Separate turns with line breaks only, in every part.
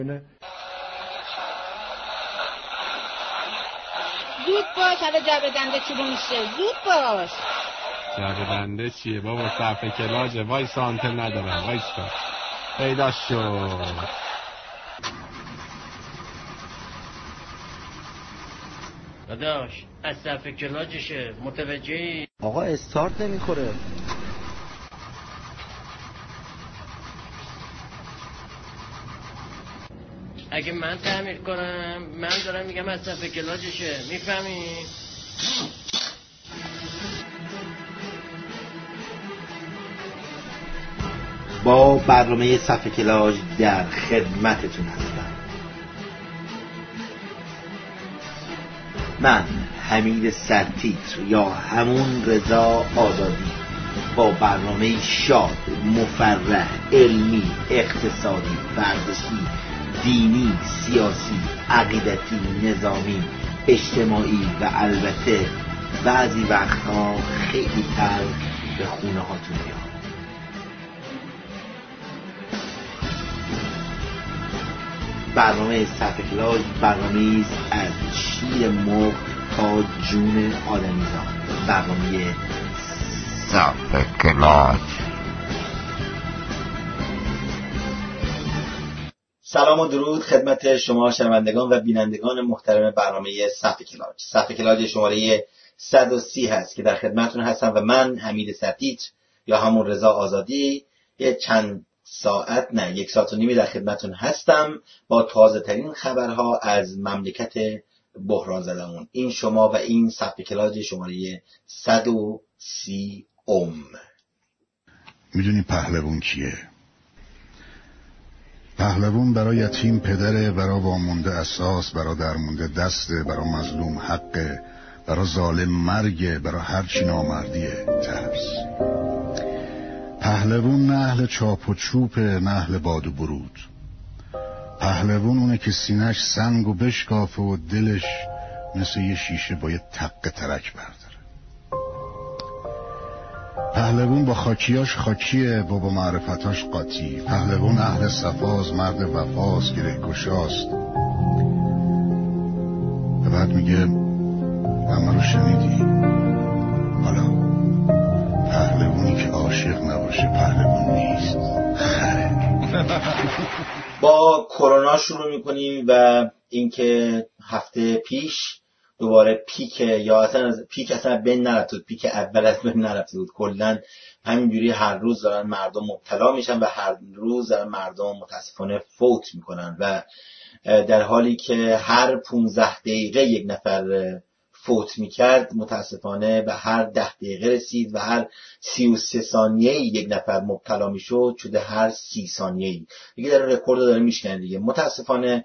زود باش، حالا جعبه دنده چوبو میشه. زود باش.
جعبه دنده چیه بابا؟ صفحه کلاجه. وایس آنتن ندارم. وایس پیدا شد.
داداش از صفحه کلاجشه، متوجهی؟
آقا استارت نمیخوره.
اگه من تعمیر کنم، من دارم میگم از صفحه کلاجشه، میفهمی؟
با برنامه صفحه کلاج در خدمتتون هستم. من حمید سرتیتر یا همون رضا آزادی با برنامه شاد، مفرح، علمی، اقتصادی، ورزشی، دینی، سیاسی، عقیدتی، نظامی، اجتماعی و البته بعضی وقتها خیلی تلخ به خونه هاتون میاد. برنامه صفحه کلاج برنامه است از شیر مرغ تا جون آدمیزاد. برنامه صفحه کلاج. سلام و درود خدمت شما شنوندگان و بینندگان محترم برنامه صفحه کلاج. صفحه کلاج شماره 130 هست که در خدمتتون هستم و من حمید سرتیتر یا همون رضا آزادی چند ساعت نه 1 ساعت و نیمی در خدمتتون هستم با تازه ترین خبرها از مملکت بحران زدمون. این شما و این صفحه کلاج شماره 130
میدونی پهلوون کیه؟ پهلوون برای یتیم پدره، برای وامونده اساس، برای درمونده دسته، برای مظلوم حقه، برای ظالم مرگه، برای هر چی نامردیه ترس. پهلوون نه اهل چاپ و چوپه، نه اهل باد و برود. پهلوون اونه که سینه‌اش سنگ و بشکافه و دلش مثل یه شیشه با یه تقه ترک برداره. پهلوون با خاکیاش خاکیه و با معرفتاش قاطی. پهلوون اهل صفاز، مرد وفاز، گره کشاست. و بعد میگه همه رو شنیدی؟ حالا پهلوونی که عاشق نباشه پهلوون نیست، خره.
با کرونا شروع میکنیم و اینکه هفته پیش دوباره پیک یا اصلا پیک اصلا بین نرفته بود، پیک اول از بین نرفته بود، کلا همینجوری هر روز دارن مردم مبتلا میشن و هر روز دارن مردم متاسفانه فوت میکنن و در حالی که هر 15 دقیقه یک نفر فوت میکرد، متاسفانه به هر 10 دقیقه رسید و هر 33 ثانیه یک نفر مبتلا میشد شده هر 30 ثانیه دیگه داره رکورد داره میشکنه دیگه. متاسفانه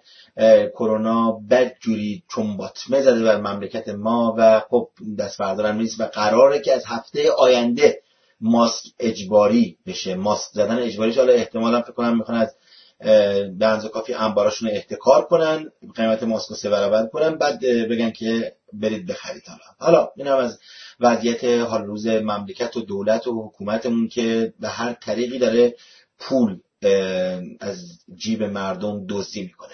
کرونا بدجوری چنباتمه زده بر مملکت ما و خب دست بردارم نیست و قراره که از هفته آینده ماسک اجباری بشه. ماسک زدن اجباریش حالا احتمالاً فکر کنم میخوان از به اندازه کافی انباراشون احتکار کنن، قیمت ماسک رو 3 برابر کنن، بعد بگن که برید بخرید. حالا این هم از وضعیت حال روز مملکت و دولت و حکومتمون که به هر طریقی داره پول از جیب مردم دزدی میکنه.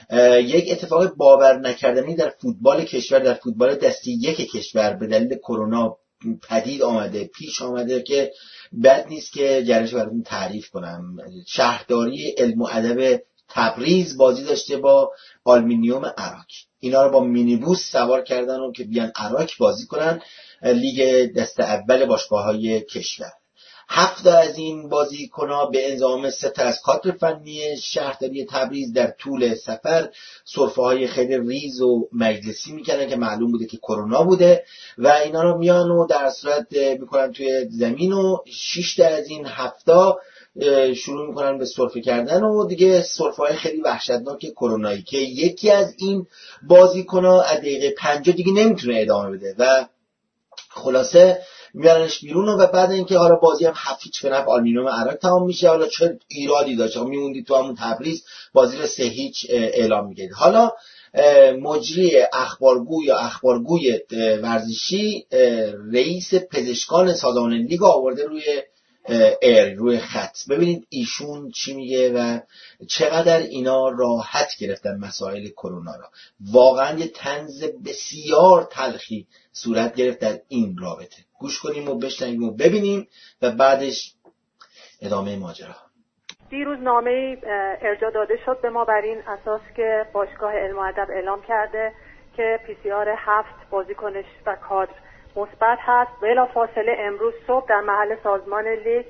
یک اتفاق باور نکردنی در فوتبال کشور، در فوتبال دسته یک کشور به دلیل کرونا پدید آمده، پیش آمده که بد نیست که جریانش براتون تعریف کنم. شهرداری علم و ادب تبریز بازی داشته با آلومینیوم عراق. اینا رو با مینیبوس سوار کردن و که بیان عراق بازی کنن لیگ دسته اول باشگاه‌های کشور. 7 از این بازیکن‌ها به انضمام 3 از کادر فنی شهرداری تبریز در طول سفر سرفه‌های خیلی ریز و مجلسی می‌کردن که معلوم بوده که کرونا بوده و اینا رو میان و در صورت می‌کنن توی زمین و 6 از این 7 شروع می‌کنن به سرفه کردن و دیگه سرفه‌های خیلی وحشتناک کرونایی که یکی از این بازیکن‌ها از دقیقه 50 دیگه نمیتونه ادامه بده و خلاصه میارنش بیرون و بعد اینکه حالا بازی هم 7-0 به نفع آلومینیوم عراق تمام میشه. حالا چه ایرادی داشت، میموندی تو همون تبریز بازی رو 3-0 اعلام میکرد. حالا مجری اخبارگوی ورزشی رئیس پزشکان سازمان لیگ آورده روی ایر روی خط. ببینید ایشون چی میگه و چقدر اینا راحت گرفتن مسائل کرونا را. واقعا یه طنز بسیار تلخی صورت گرفت در این رابطه. گوش کنیم و بشنویم و ببینیم و بعدش ادامه ماجرا.
دیروز نامه‌ای ارجاع داده شد به ما بر این اساس که باشگاه علم و ادب اعلام کرده که PCR 7 بازیکنش و کادر مثبت هست. بلافاصله امروز صبح در محل سازمان لیگ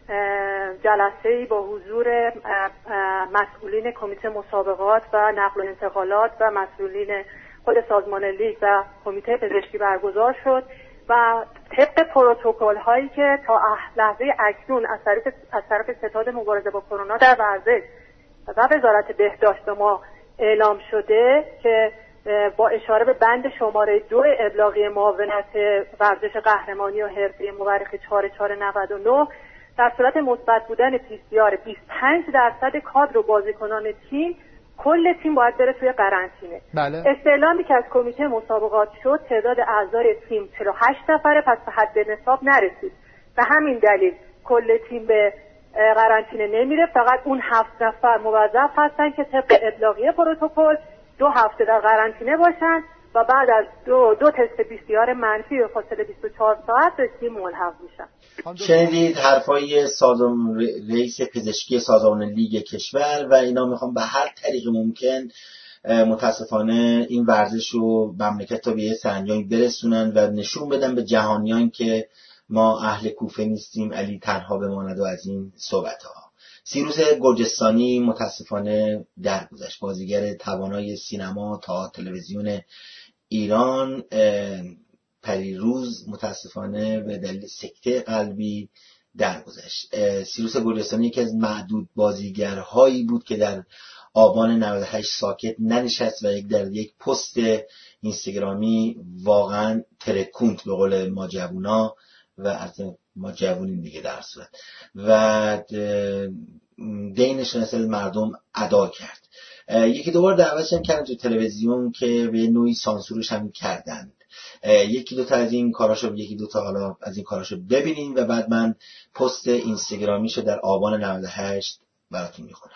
جلسه‌ای با حضور مسئولین کمیته مسابقات و نقل و انتقالات و مسئولین خود سازمان لیگ و کمیته پزشکی برگزار شد و طبق پروتکل هایی که تا لحظه اکنون از طرف ستاد مبارزه با کرونا در ورزش و وزارت بهداشت ما اعلام شده که با اشاره به بند شماره 2 ابلاغیه معاونت ورزش قهرمانی و حرفه‌ای مورخ 4499 در صورت مثبت بودن PCR 25% کادر و بازیکنان تیم، کل تیم باید بره توی قرنطینه.
بله.
استعلامی که از کمیته مسابقات شد تعداد اعضای تیم 48 نفره، پس به حد نصاب نرسید. به همین دلیل کل تیم به قرنطینه نمیره، فقط اون 7 نفر موظف هستن که طبق ابلاغیه پروتکل 2 هفته در قرنطینه باشن و بعد از دو تست PCR منفی به فاصله 24 ساعت به تیم ملحق میشن.
شنیدید حرفای رئیس پزشکی سازمان لیگ کشور و اینا میخوام به هر طریق ممکن متاسفانه این ورزش رو مملکت تا به یه سرانجامی برسونن و نشون بدن به جهانیان که ما اهل کوفه نیستیم، علی تنها بماند و از این صحبت ها. سیروس گرجستانی متاسفانه درگذشت، بازیگر توانای سینما تا تلویزیون ایران، پریروز متاسفانه به دلیل سکته قلبی درگذشت. سیروس گرجستانی یکی از معدود بازیگرهایی بود که در آبان 98 ساکت ننشست و در یک پست اینستاگرامی واقعا ترکوند به قول ما جوونا و از ما جوونیم دیگه در صورت و دینش نسل مردم ادا کرد. یکی دوبار دعوتش هم کردن تو تلویزیون که به نوعی سانسورش هم کردند. یکی دو تا از این کاراشو ببینین و بعد من پست اینستاگرامیشو در آبان 98 براتون میخونم.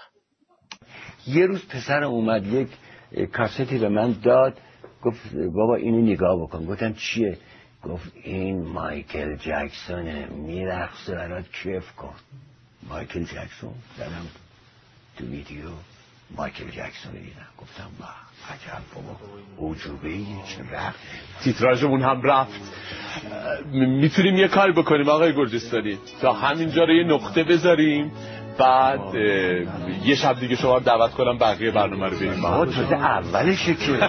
یه روز پسر اومد یک کاستی به من داد، گفت بابا اینو نگاه بکن. گفتم چیه؟ گفت این مایکل جکسونه، میرقصه برات کیف کن. مایکل جکسون دارم تو ویدیو مایکل جکسون دیدم، گفتم با عجب بابا عجوبه چه رفت.
تیتراژمون هم رفت. میتونیم یه کار بکنیم آقای گرجستانی، تا همینجا رو یه نقطه بذاریم، بعد یه شب دیگه شما رو دعوت کنم بقیه برنامه رو بریم.
بابا تازه اولشه که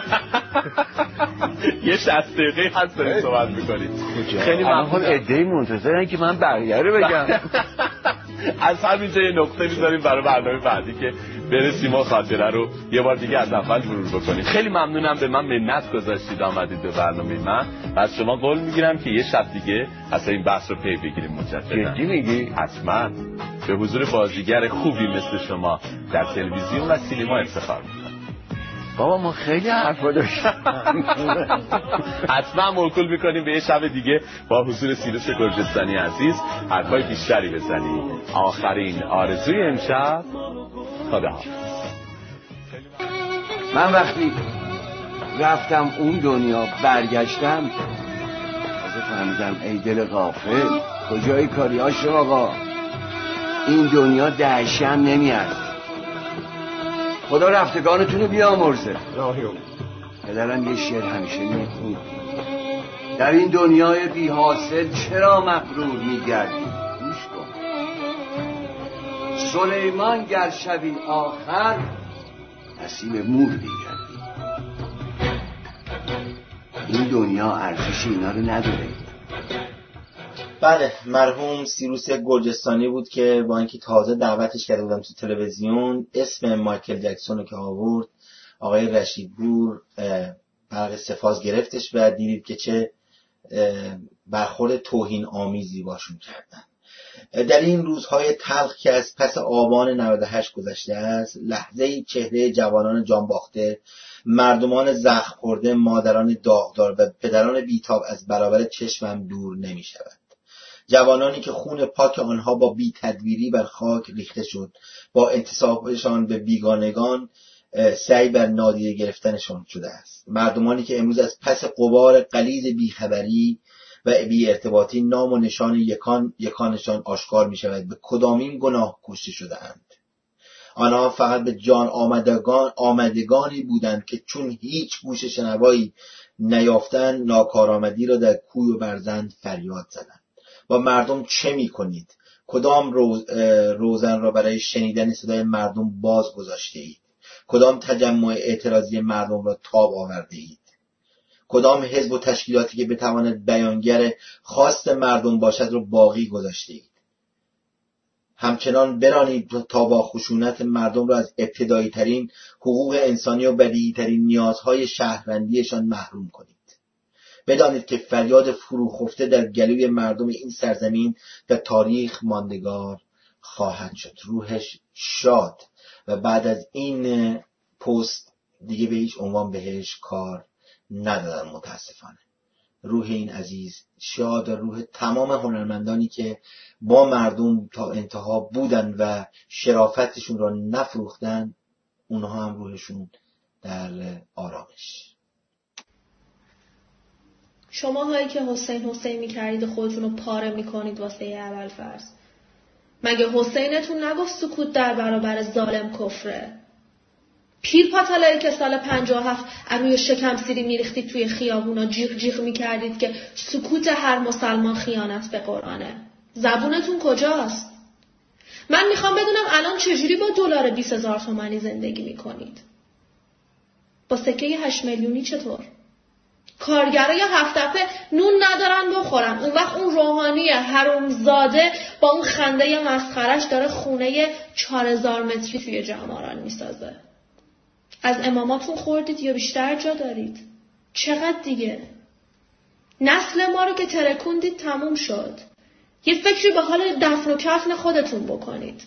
یه 60 دقیقه هست داریم صحبت میکنیم.
خیلی ممنون. عده‌ای منتظرن که من بقیه رو بگم.
از همینجا یه نقطه میذاریم برای برنامه بعدی که برسیم و خاطره رو یه بار دیگه از اول مرور بکنیم. خیلی ممنونم به من منت گذاشتید آمدید به برنامه من و از شما قول میگیرم که یه شب دیگه اصلا این بحث رو پی بگیریم مجددا.
جدی میگی؟
حتما. به حضور بازیگر خوبی مثل شما در تلویزیون و سینما افتخار میکنم.
بابا ما خیلی حرفا داشتیم.
حتما موکول میکنیم به یه شب دیگه با حضور سیروس گرجستانی عزیز حرفای بیشتری بزنیم. آخرین آرزوی امشب خداحافظ.
من وقتی رفتم اون دنیا برگشتم تازه فهمیدم ای دل غافل کجای کاریاش آقا، این دنیا دهشم نمیاد. خدا رفتگانتون رو بیامرزه. پدرم یه شعر همیشه میخوند، در این دنیای بی حاصل چرا مغرور میگردی؟ گوش کن. سلیمان گر شبی آخر نسیم مور میگردی. این دنیا ارزش اینا رو نداره.
بله، مرحوم سیروس گرجستانی بود که با اینکه تازه دعوتش کرده بودم تو تلویزیون، اسم مایکل جکسون رو که آورد آقای رشیدپور برق سفاز گرفتش و دیدید که چه برخورد توهین آمیزی باشون کردن. در این روزهای تلخ که از پس آبان 98 گذشته است، لحظه‌ای چهره جوانان جانباخته، مردمان زخم خورده، مادران داغدار و پدران بیتاب از برابر چشمم دور نمی شود. جوانانی که خون پاک آنها با بی تدبیری بر خاک ریخته شد، با انتسابشان به بیگانگان سعی بر نادیده گرفتنشان شده است. مردمانی که امروز از پس غبار غلیظ بیخبری و بی ارتباطی نام و نشان یکانشان آشکار می شود به کدامین گناه کشته شده اند. آنها فقط به جان آمدگانی بودند که چون هیچ گوش شنوایی نیافتند ناکارآمدی را در کوی و برزند فریاد زدند. با مردم چه می کنید؟ کدام روزن را برای شنیدن صدای مردم باز گذاشته اید؟ کدام تجمع اعتراضی مردم را تاب آورده اید؟ کدام حزب و تشکیلاتی که بتواند بیانگر خواست مردم باشد را باقی گذاشته اید؟ همچنان برانید تا با خشونت مردم را از ابتدایی ترین حقوق انسانی و بدیهی ترین نیازهای شهروندیشان محروم کنید. بدانید که فریاد فروخفته در گلوی مردم این سرزمین در تاریخ ماندگار خواهد شد. روحش شاد. و بعد از این پست دیگه به هیچ عنوان بهش کار ندادن متاسفانه. روح این عزیز شاد و روح تمام هنرمندانی که با مردم تا انتها بودن و شرافتشون را نفروختن، اونها هم روحشون در آرامش.
شما هایی که حسین میکردید خودتون رو پاره میکنید واسه اول فرض، مگه حسینتون نگفت سکوت در برابر ظالم کفره؟ پیر پاتالایی که سال 57 روی شکم سیری میریختید توی خیابونا جیغ جیغ میکردید که سکوت هر مسلمان خیانت به قرآنه. زبونتون کجاست؟ من میخوام بدونم الان چجوری با دلار 20,000 تومانی زندگی میکنید؟ با سکه 8 میلیونی چطور؟ کارگرای 7 تپه نون ندارن بخورن، اون وقت اون روحانی حرومزاده با اون خنده مسخرش داره خونه 4000 متری توی جماران میسازه. از اماماتون خوردید یا بیشتر جا دارید؟ چقدر دیگه؟ نسل ما رو که ترکوندید تموم شد. یه فکری به حال دفن و کفن خودتون بکنید.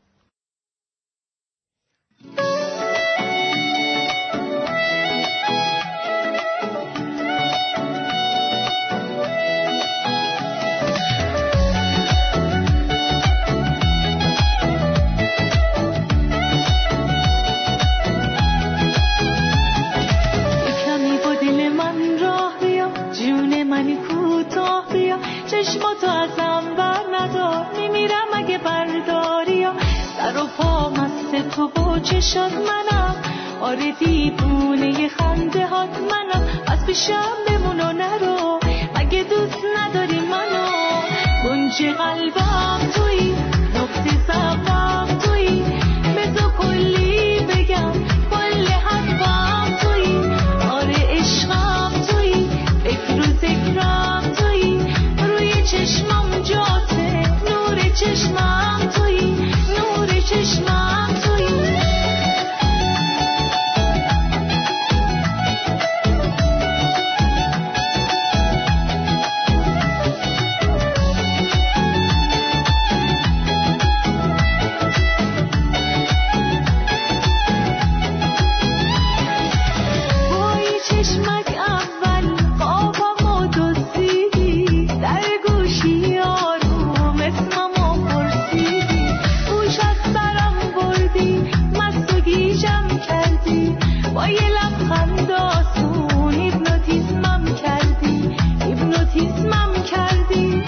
چشماتو ازم بر ندار، میمیرم اگه برداری یا سر و پا مست تو با چشات منم، آره دیوونه خنده هات منم، از پیشم بمون و نرو مگه دوست نداری منو، گنج قلبم تویی، نقطه ضعفم تویی، بذار کلی بگم کل حرفم تویی، آره عشقم تویی، فکر و ذکرم تویی، چشمم جاته، نور چشمم تویی، نور چشمم تویی. وای چشمک اول خوابم و دزدیدی، در گوشی آروم اسممو پرسیدی، گوش از سرم بردی، مست و گیجم کردی، با یه لبخند آسون هیپنوتیزمم کردی، هیپنوتیزمم کردی،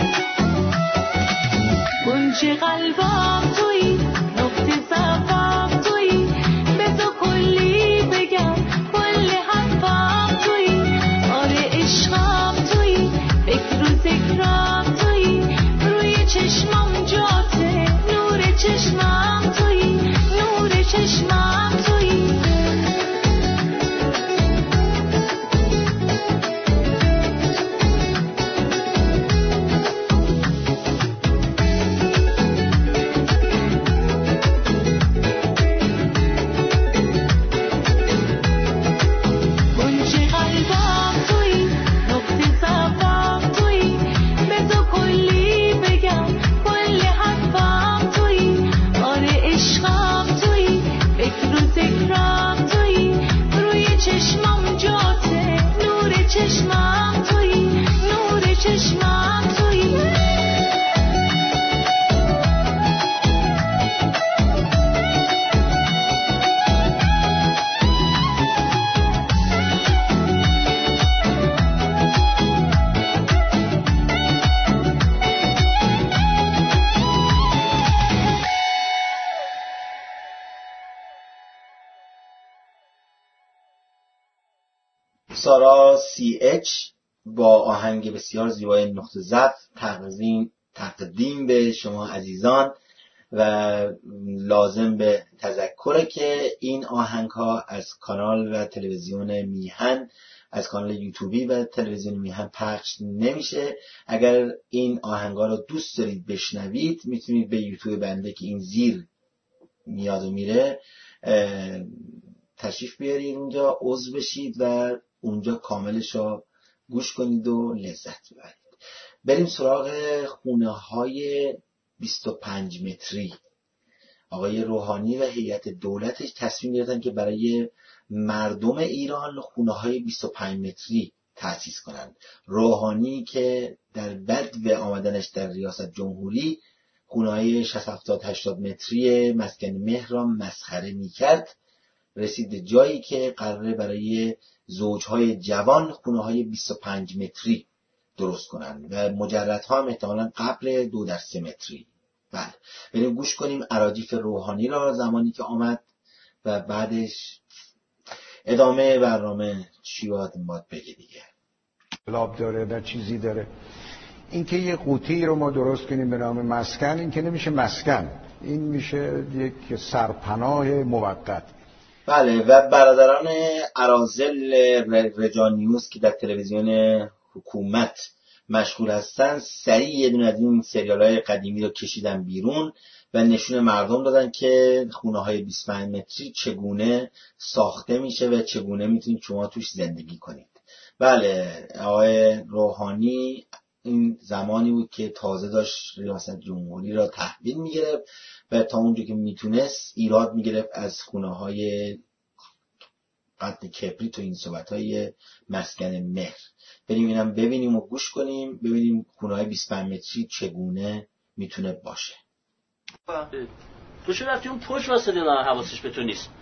گنج قلبم تویی، نقطه ضعفم تویی، بذار کلی بگم کل حرفم تویی، آره عشقم تویی، فکر و ذکرم تویی، روی چشمم جاته، نور چشمم تویی، نور چشمم تویی.
سارا CH با آهنگ بسیار زیبای نقطه ضعف تقدیم به شما عزیزان و لازم به تذکره که این آهنگ ها از کانال و تلویزیون میهن، از کانال یوتیوبی و تلویزیون میهن پخش نمیشه. اگر این آهنگ ها رو دوست دارید بشنوید میتونید به یوتیوب بنده که این زیر میاد و میره تشریف بیارید اونجا، عضو بشید و اونجا کاملش رو گوش کنید و لذت ببرید. بریم سراغ خونه های 25 متری. آقای روحانی و هیئت دولتش تصمیم گرفتن که برای مردم ایران خونه های 25 متری تأسیس کنند. روحانی که در بدو آمدنش در ریاست جمهوری خونه های 60-70-80 متری مسکن مهر را مسخره میکرد، رسید جایی که قراره برای زوجهای جوان خونه های 25 متری درست کنن و مجردها هم احتمالاً قبل 2 در 3 متری. بله، بریم گوش کنیم اراجیف روحانی را زمانی که آمد و بعدش ادامه برنامه چی باید بگه دیگه.
لاب داره و چیزی داره. این که یه قوطی رو ما درست کنیم به نام مسکن، این که نمیشه مسکن، این میشه یک سرپناه موقت.
بله، و برادران اراذل رجا نیوز که در تلویزیون حکومت مشغول هستن سریع یه دونه از این سریال‌های قدیمی رو کشیدن بیرون و نشون مردم دادن که خونه‌های 25 متری چگونه ساخته میشه و چگونه میتونید شما توش زندگی کنید. بله، آقای روحانی این زمانی بود که تازه داشت ریاست جمهوری را تحویل میگرفت و تا اونجا که میتونست ایراد میگرفت از خونه‌های قد کبریت و این صحبت‌های مسکن مهر. بریم اینم ببینیم و گوش کنیم، ببینیم خونه‌های 25 متری چگونه میتونه باشه.
تو چه رفتی اون پشت واسه دیدن حواسش به تو نیست؟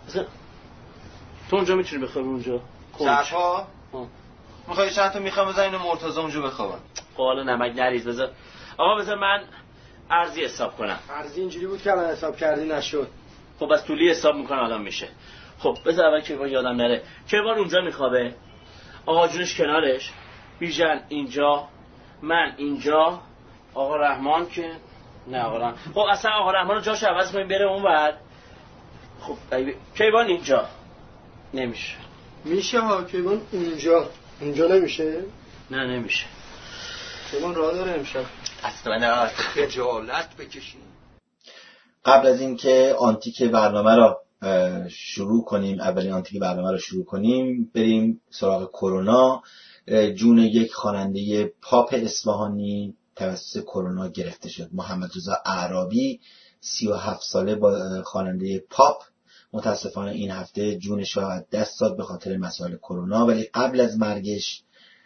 تو اونجا میتونی بخوابی اونجا؟
صفا؟ میخوای چند تا میخوام بزن اینو مرتضی اونجا بخوابم.
خب حالا نمک نریز. بذار آقا بذار من ارزی حساب کنم.
ارزی اینجوری بود که الان حساب کردی نشد.
خب بس طولی حساب میکنه الان میشه. خب بذار اول کیوان یادم نره. کیوان اونجا میخوابه، آقا جونش کنارش، بیژن اینجا، من اینجا، آقا رحمان که نه آقا رحمان. خب اصلا آقا رحمان رو جاش عوض کنیم بره اونور. خب کیوان اینجا نمیشه.
میشه ها، کیوان اونجا نمیشه؟
نه نمیشه.
کیوان راه داره امشب.
اصلا
خجالت بکشیم.
قبل از اینکه آنتیک برنامه را شروع کنیم، اولین آنتیک برنامه را شروع کنیم، بریم سراغ کرونا. جون یک خواننده پاپ اصفهانی توسط کرونا گرفته شد. محمد رضا اعرابی 37 ساله با خواننده پاپ متاسفانه این هفته جونش را از دست داد به خاطر مسائل کرونا، ولی قبل از مرگش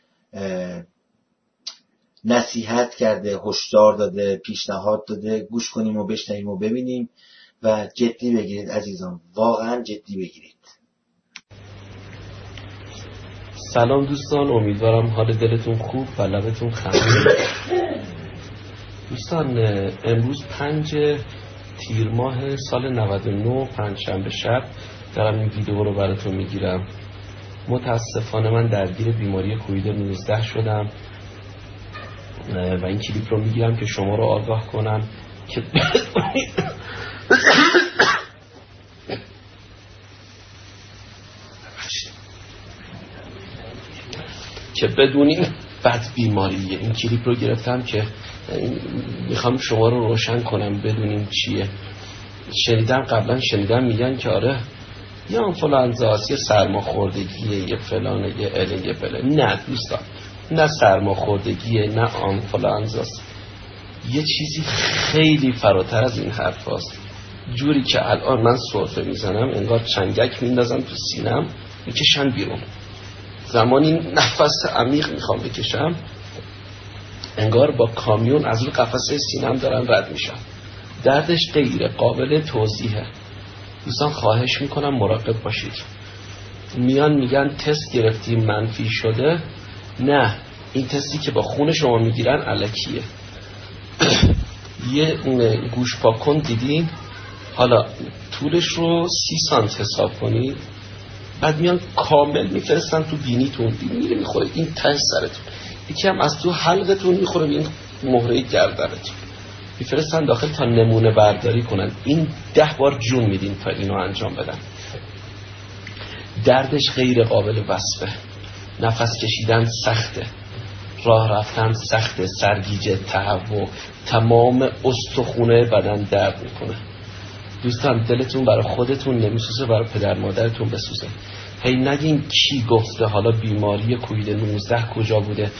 نصیحت کرده، هشدار داده، پیشنهاد داده. گوش کنیم و بشنویم و ببینیم و جدی بگیرید عزیزان، واقعا جدی بگیرید.
سلام دوستان، امیدوارم حال دلتون خوب و لبتون خندون. دوستان امروز 5 تیر ماه سال 99 پنجشنبه شب دارم این ویدیو رو براتون میگیرم. متاسفانه من درگیر بیماری کووید 19 شدم و این کلیپ رو میگیرم که شما رو آگاه کنم که بدونیم بد بیماریه. این کلیپ رو گرفتم که میخوام شما رو روشن کنم بدونیم چیه. قبلا شنیدم میگن که آره یه آنفولانزا هست، یه سرماخوردگیه، یه فلانه، یه اله، یه بله. نه دوستان، نه سرماخوردگیه نه آنفولانزاست، یه چیزی خیلی فراتر از این حرف هست. جوری که الان من سرفه میزنم انگار چنگک میندازم تو سینم میکشن بیرون. زمانی نفس عمیق میخوام بکشم انگار با کامیون از رو قفسه سینم دارن رد میشم. دردش غیر قابل توضیحه. دوستان خواهش میکنم مراقب باشید. میان میگن تست گرفتیم منفی شده. نه، این تستی که با خون شما میگیرن الکیه. یه گوش پاکن دیدین، حالا طولش رو 30 سانت حساب کنید، بعد میان کامل میفرستن تو بینیتون، میره میخوره این ته سرتون، یکی هم از تو حلقتون میخوره به این مهره گردنتون، میفرستن داخل تا نمونه برداری کنن. این 10 بار جون میدین تا اینو انجام بدن. دردش غیر قابل وصفه، نفس کشیدن سخته، راه رفتن سخته، سرگیجه، تهوع، تمام استخونه بدن درد میکنه. دوستان دلتون برای خودتون نمیسوزه، برای پدر مادرتون بسوزه. هی نگین کی گفته، حالا بیماری کووید 19 کجا بوده،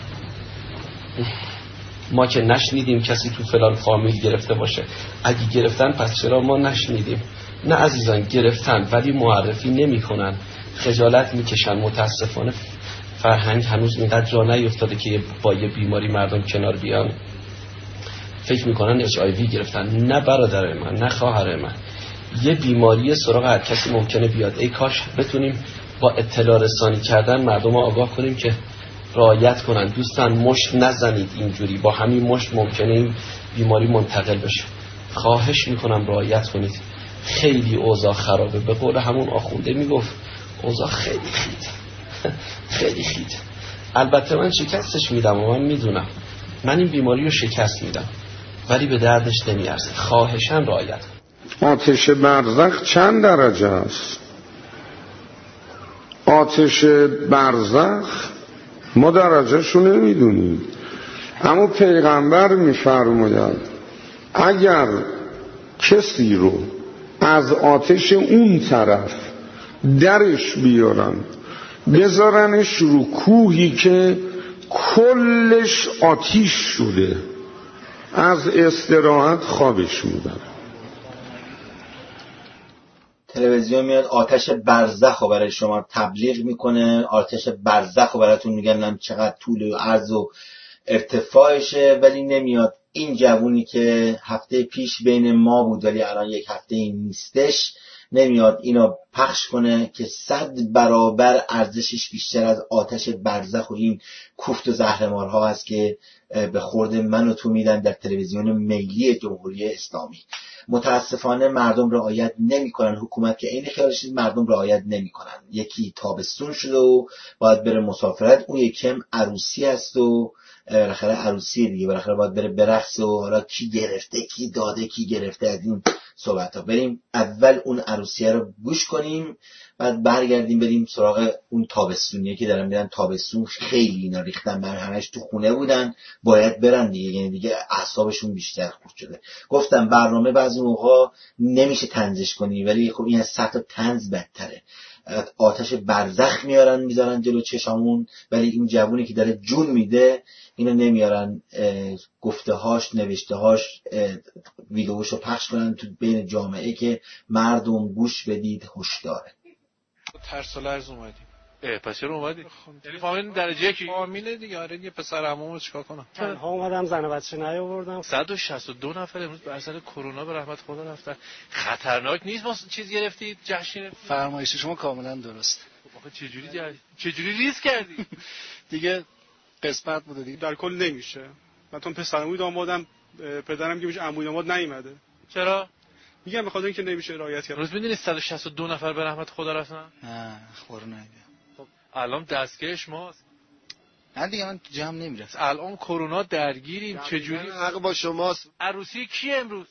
ما که نشنیدیم کسی تو فلان فامیل گرفته باشه. اگه گرفتن پس چرا ما نشنیدیم؟ نه عزیزان، گرفتن ولی معرفی نمی کنن، خجالت میکشن. متاسفانه فرهنگ هنوز اینقدر جا نیفتاده که با یه بیماری مردم کنار بیان. فکر میکنن HIV گرفتن. نه برادر من، نه خواهر من، یه بیماری سراغ هر کسی ممکنه بیاد. ای کاش بتونیم با اطلاع رسانی کردن مردم رو آگاه کنیم که رعایت کنن. دوستان مشت نزنید اینجوری، با همین مشت ممکنه این بیماری منتقل بشه. خواهش میکنم رعایت کنید. خیلی اوضاع خرابه. به قول همون آخونده میگفت اوضاع خیلی خیلی خیته. البته من شکستش میدم و من میدونم من این بیماری رو شکست میدم، ولی به دردش نمیارزه. خواهشاً رعایت.
آتش برزخ چند درجه است؟ آتش برزخ ما درجهشو نمیدونیم، اما پیغمبر میفرماید اگر کسی رو از آتش اون طرف درش بیارن بذارنش رو کوهی که کلش آتیش شده، از استراحت خوابش میبره.
تلویزیون میاد آتش برزخ رو برای شما تبلیغ میکنه، آتش برزخ رو براتون میگن چقدر طول و عرض و ارتفاعشه، ولی نمیاد این جوونی که هفته پیش بین ما بود ولی الان یک هفته این نیستش، نمیاد اینو پخش کنه که 100 برابر ارزشش بیشتر از آتش برزخ و این کوفت و زهرمارها هست که به خورد من و تو میدن در تلویزیون ملی جمهوری اسلامی. متاسفانه مردم رعایت نمیکنن. حکومت که این خیالش مردم رعایت نمیکنن. یکی تابستون شده و باید بره مسافرت، اون یکی هم عروسی است و بالاخره عروسی دیگه، بالاخره باید بره برقصه و حالا کی گرفته کی داده کی گرفته از این صحبت ها. بریم اول اون عروسیه رو گوش کنیم، بعد برگردیم بریم سراغ اون تابستونیه که دارن میرن. تابستون خیلی اینا ریختن، من همش تو خونه بودن، باید برن دیگه، یعنی دیگه اعصابشون بیشتر خورد شده. گفتم برنامه بعضی موقع نمیشه طنزش کنی، ولی خب این از 100 تا طنز بدتره. آتش برزخ میارن میذارن جلو چشامون، ولی این جوونی که داره جون میده اینو نمیارن گفته هاش نوشته هاش ویدئوشو پخش کنن تو بین جامعه که مردم گوش بدید هوشداره.
ترس و لرز اومدیم.
پس چرا اومدی؟ یعنی فامیل درجه یکی؟
فامیل دیگه. آره دیگه پسر عمومو چیکار کنم؟
تنها اومدم، زن و بچه نیاوردم.
162 نفر امروز بر سر کرونا به رحمت خدا رفتن. خطرناک نیست ما چیز گرفتید جشن؟
فرمایش شما کاملا درست.
آخه چجوری ریسک کردی؟
دیگه قسمت بوده دیگه.
در کل نمیشه. من تو پسرموی دامادم، پدرم که میشه عموی داماد نیومده.
چرا؟
میگم به خاطر اینکه نمیشه رعایت کرد.
روز میدونی 162 نفر به رحمت خدا رفتن؟
نه خورنه.
خب الان دستگاهش ماست.
نه دیگه من تو جمع نمیرسم.
الان کرونا درگیریم. چجوری؟
حق با شماست.
عروسی کی امروز؟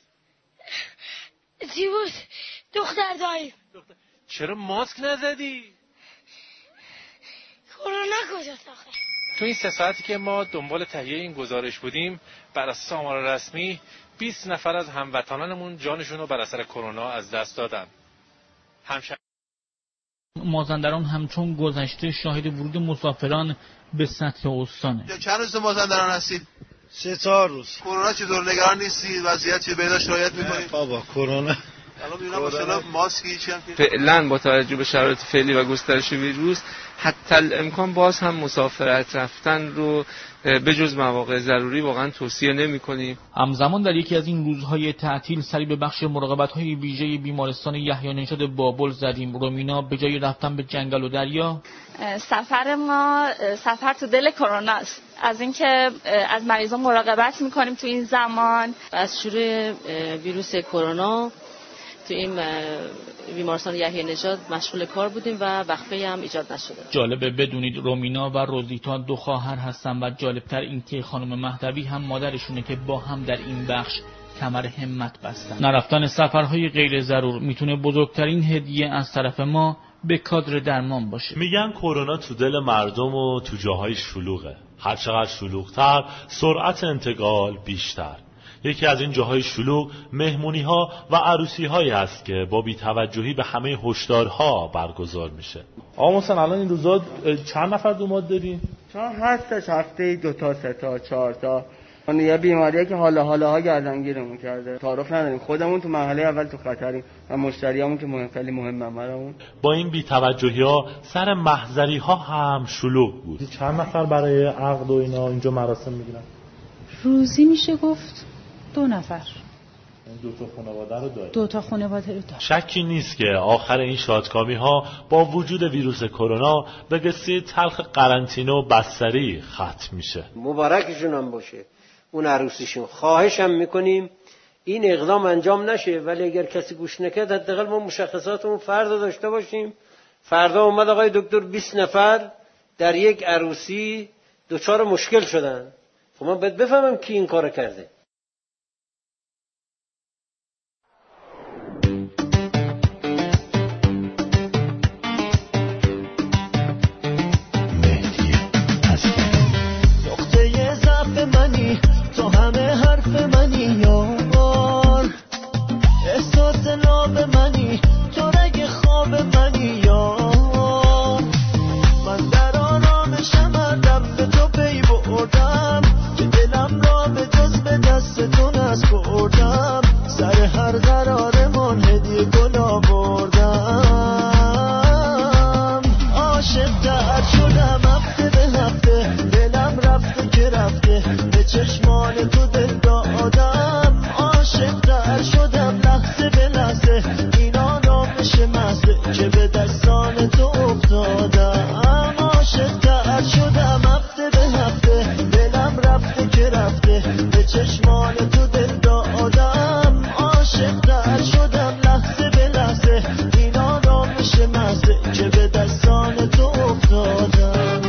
زیبوس دختر دایی.
چرا ماسک نزدی؟
کرونا کجاست آخه؟
تو این 3 ساعتی که ما دنبال تهیه این گزارش بودیم، بر اساس آمار رسمی 20 نفر از هموطنانمون جانشون رو بر اثر کرونا از دست دادن.
مازندران همچون گذشته شاهد ورود مسافران به سطح استانه.
چند روز مازندران هستید؟
3-4 روز.
کرونا چطور، نگران نیستید؟ وضعیت چه بهداشت رعایت می‌کنید؟
بابا کرونا
الان می‌بینم مثلا ماسکی چی هم
فعلا با توجه به شرایط فعلی و گسترش ویروس حتی الامکان باز هم مسافرت رفتن رو به جز مواقع ضروری واقعا توصیه نمی‌کنیم.
همزمان در یکی از این روزهای تعطیل سری به بخش مراقبت‌های ویژه بیمارستان یحیی نژاد بابل زدیم. رومینا به جای رفتن به جنگل و دریا،
سفر ما سفر تو دل کرونا است. از اینکه از مریضان مراقبت می‌کنیم تو این زمان.
از شروع ویروس کرونا
تو این بیمارستان یحیی نژاد مشغول کار بودیم و وقفه هم ایجاد نشده.
جالبه بدونید رومینا و روزیتا 2 خواهر هستن و جالبتر این که خانم مهدوی هم مادرشونه که با هم در این بخش کمر همت بستن. نرفتن سفرهای غیر ضرور میتونه بزرگترین هدیه از طرف ما به کادر درمان باشه.
میگن کرونا تو دل مردم و تو جاهای شلوغه. هر چقدر شلوغتر سرعت انتقال بیشتر. یکی از این جاهای شلوغ مهمونی ها و عروسی هایی هست که با بی‌توجهی به همه هشدارها برگزار میشه. آقا محسن الان این روزا چند نفر دوماد دارین؟
چون هستش هفته 2 تا 3 تا 4 تا. یه بیماریه که حالا گردنگیرمون کرده. تعارف نداریم. خودمون تو مرحله اول تو خطریم و مشتریامون که خیلی مهمه برامون.
با این بی‌توجهی ها سر محضری ها هم شلوغ بود. چند نفر برای عقد و اینا اینجا مراسم میگیرن؟
روزی میشه گفت 2 نفر.
2 تا خانواده رو داره.
2 تا خانواده رو داره.
شکی نیست که آخر این شادکامی ها با وجود ویروس کرونا به قصه تلخ قرنطینه و بستری ختم میشه.
مبارکشون هم باشه اون عروسیشون. خواهشم میکنیم این اقدام انجام نشه، ولی اگر کسی گوش نکرد حداقل ما مشخصاتمون فردا داشته باشیم. فردا اومد آقای دکتر 20 نفر در یک عروسی دچار مشکل شدن. خب من باید بفهمم کی این کارو کرده.
تو همه حرف منی یار، احساس ناب منی، تو رگ خواب منی یار. من در آرامشم ادم به تو پی بردم، که دلم را به جز به دست تو نسپردم. سر هر قرارمان هدیه گل آوردم. عاشق در شدم هفته به هفته، دلم رفته که رفته به چشمان تو دل دادم. عاشق در شدم لحظه به لحظه، این آرامش محضه که به دستان تو افتادم. عاشق در شدم هفته به هفته، دلم رفته که رفته به چشمان تو دل دادم. عاشق در شدم لحظه به لحظه، این آرامش محضه که به دستان تو افتادم.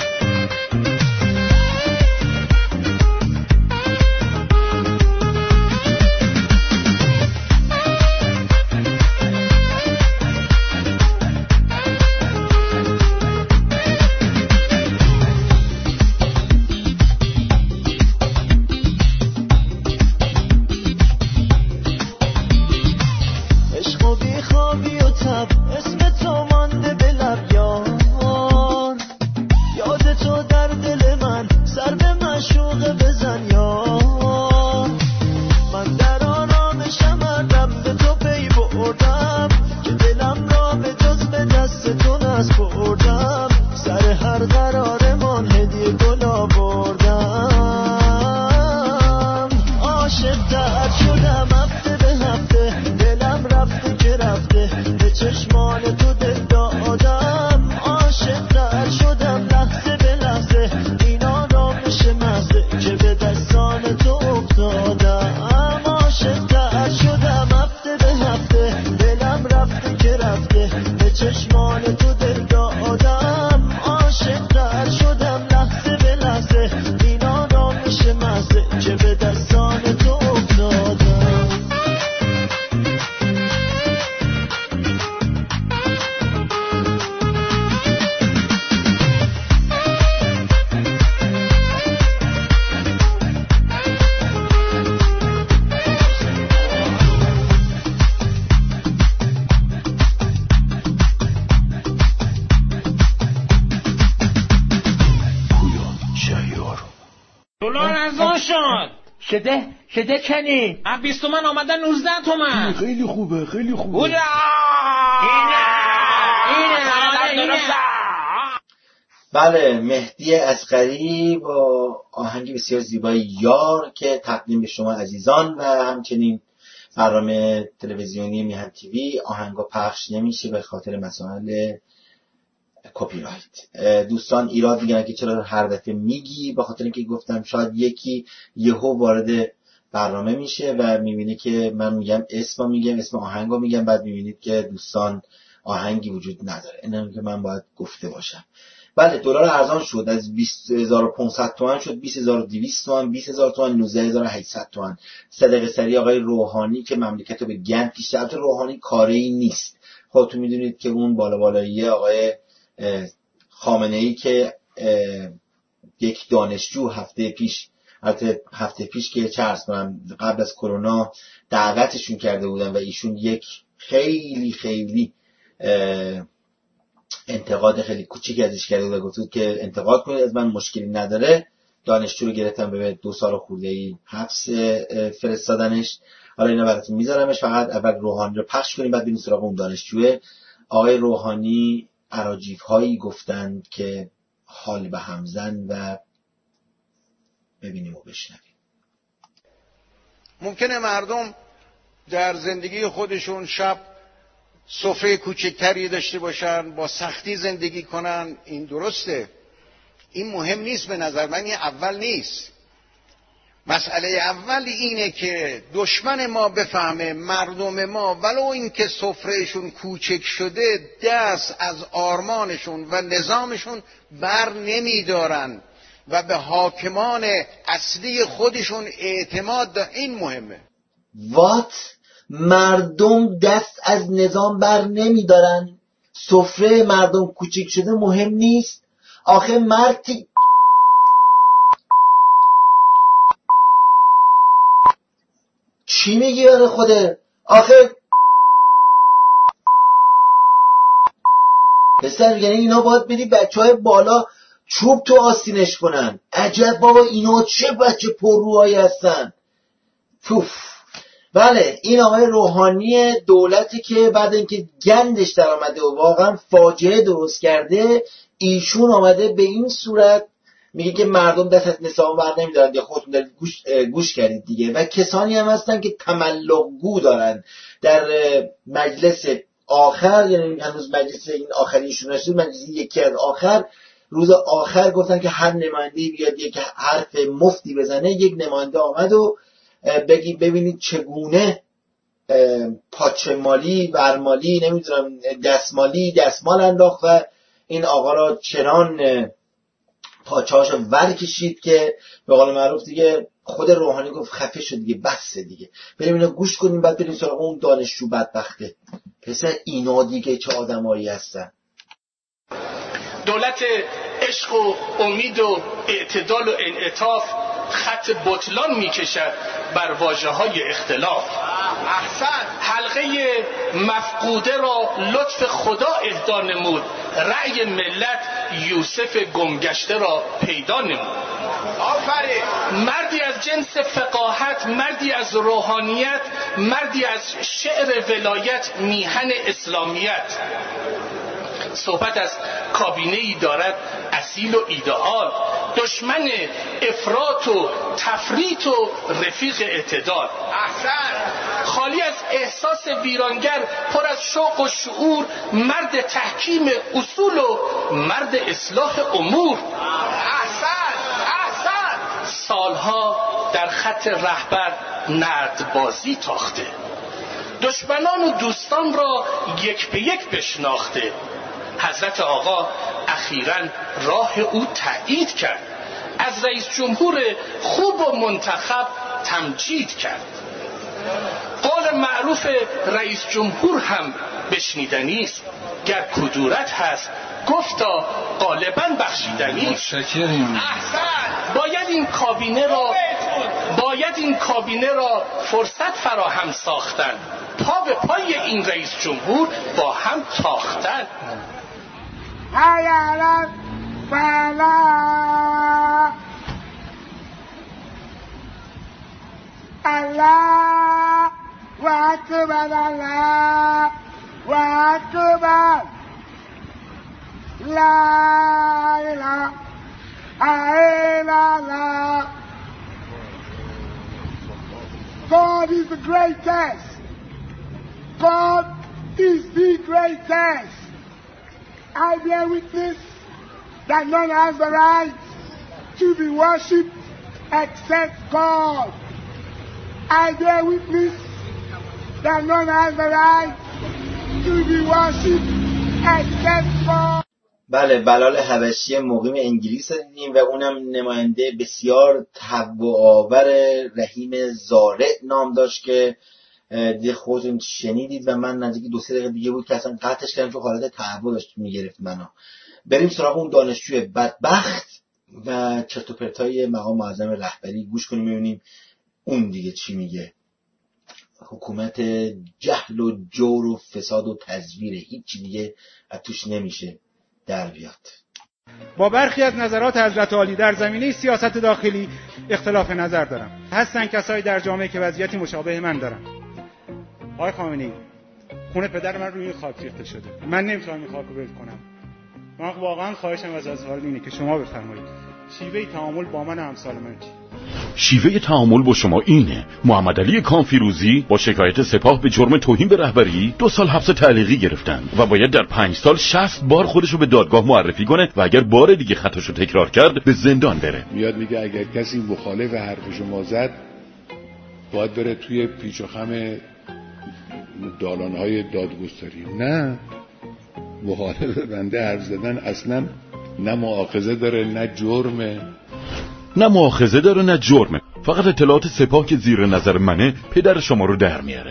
شده چنی؟
20 تومن آمدن 19 تومن.
خیلی خوبه خیلی خوبه.
اینه
بله، مهدی اصغری با آهنگ بسیار زیبای یار که تقدیم به شما عزیزان و همچنین برنامه تلویزیونی میهن تیوی آهنگا پخش نمیشه به خاطر مسائل کپی رایت. دوستان ایراد میگن که چرا هر دفعه میگی، به خاطر اینکه گفتم شاید یکی یهو وارد برنامه میشه و میبینی که من میگم اسم آهنگو میگم، بعد میبینید که دوستان آهنگی وجود نداره. اینم که من باید گفته باشم. بله دلار ارزان شد، از 20500 تومان شد 20200 تومان، 20000 تومان، 19800 تومان. صدقه سری آقای روحانی که مملکت رو به گند کشید. البته روحانی کاری نیست، خودتون میدونید که اون بالایی آقای خامنه‌ای که یک دانشجو هفته پیش که چه عرض کنم قبل از کرونا دعوتشون کرده بودن و ایشون یک خیلی خیلی انتقاد خیلی کوچیک ازش کرده بود و گفت که انتقاد کنید از من، مشکلی نداره. دانشجو رو گرفتن به 2 سال خورده‌ای حبس فرستادنش. حالا اینا براتون میذارمش، فقط اول روحانی رو پخش کنیم بعد بریم سراغ اون دانشجوه. آقای روحانی اراجیف هایی گفتند که حال به هم زن و ببینیم و بشنویم.
ممکنه مردم در زندگی خودشون شب سفره کوچکتری داشته باشن، با سختی زندگی کنن، این درسته، این مهم نیست به نظر من. این اول نیست. مسئله اول اینه که دشمن ما بفهمه مردم ما ولو اینکه سفرهشون کوچک شده دست از آرمانشون و نظامشون بر نمیدارن و به حاکمان اصلی خودشون اعتماد دارن. این مهمه.
مردم دست از نظام بر نمیدارن، سفره مردم کوچک شده مهم نیست. آخه مردی چی میگی برای خوده؟ آخه پسر یعنی اینا باید بدی بچهای بالا چوب تو آستینش کنن. عجب بابا اینا چه بچه پرروهایی هستن. توف. بله این آقای روحانی دولتی که بعد اینکه گندش در آمده و واقعا فاجعه درست کرده، ایشون آمده به این صورت میگه که مردم دست از نظام بر نمیدارن. یا خودتون دارید گوش کردید دیگه. و کسانی هم هستن که تملق‌گو دارن در مجلس آخر، یعنی هنوز مجلس این آخریشون نشد، مجلس یکی از آخر، روز آخر گفتن که هر نماینده‌ای بیاد یک حرف مفتی بزنه. یک نماینده آمد و ببینید چگونه پاچه مالی، برمالی، نمیدونم دستمال انداخت و این آقا را چنان پاچه‌هاشو ور کشید که به قول معروف دیگه خود روحانی گفت خفه شد دیگه، بسه دیگه، بریم اینو گوش کنیم بعد بریم سراغ اون دانشجو بدبخته. پسر اینا دیگه چه آدمایی هستن.
دولت عشق و امید و اعتدال و انعطاف خط بطلان میکشد بر واژه‌های اختلاف. احسن. حلقه مفقوده را لطف خدا اهدا نمود، رأی ملت یوسف گمگشته را پیدا نمود. آفرین. مردی از جنس فقاهت، مردی از روحانیت، مردی از شعر ولایت، میهن اسلامیت. صحبت از کابینه‌ای دارد اصیل و ایدئال، دشمن افراط و تفریط و رفیق اعتدال. احسن. خالی از احساس ویرانگر، پر از شوق و شعور، مرد تحکیم اصول و مرد اصلاح امور. احسن. احسن. سالها در خط رهبر نردبازی تاخته، دشمنان و دوستان را یک به یک بشناخته. حضرت آقا اخیراً راه او تأیید کرد، از رئیس جمهور خوب و منتخب تمجید کرد. قول معروف رئیس جمهور هم بشنیدنی است، گر کدورت هست گفتا غالباً بخشیدنی است. احسن. باید این کابینه را فرصت فراهم ساختن، پا به پای این رئیس جمهور با هم تاختن.
هیالا فلا الله و اکبر، الله و اکبر، لا اله الا الله. God is the greatest. God is the greatest. I bear witness that none has the right to be worshipped except God. I bear witness that none has the right to be worshipped except for.
بله، بلال حبشی مقیم انگلیس دیدیم و اونم نماینده بسیار تهوع‌آور رحیم زارع نام داشت که دیگه خودتون شنیدید و من نزدیک 2-3 دقیقه دیگه بود که اصلا قطعش کردم چون حالت تهوع داشت میگرفت منو. بریم سراغ اون دانشجوی بدبخت و چرت و پرتای مقام معظم رهبری گوش کنیم ببینیم اون دیگه چی میگه. حکومت جهل و جور و فساد و تزویر، هیچ دیگه از توش نمیشه در بیاد.
با برخی از نظرات حضرت عالی در زمینه سیاست داخلی اختلاف نظر دارم. هستن کسایی در جامعه که وضعیتی مشابه من دارن. آقای خامنه‌ای، خونه پدر من روی خاک ریخته شده. من نمیتونم این خاک رو ول کنم. من واقعا خواهشم از حال اینه که شما بفرمایید شیوه تعامل با من و امثال من چی؟
شیوه تعامل با شما اینه: محمد علی کانفیروزی با شکایت سپاه به جرم توهین به رهبری 2 سال حبس تعلیقی گرفتن و باید در 5 سال 60 بار خودشو به دادگاه معرفی کنه و اگر بار دیگه خطاشو تکرار کرد به زندان بره.
میاد میگه اگر کسی مخالف حرف شما زد باید بره توی پیچ و خم دالانهای دادگستری. نه، مخالف بنده حرف زدن اصلا نه مؤاخذه داره نه جرمه.
نه مؤاخذه داره نه جرمه. فقط اطلاعات سپاه که زیر نظر منه پدر شما رو در میاره.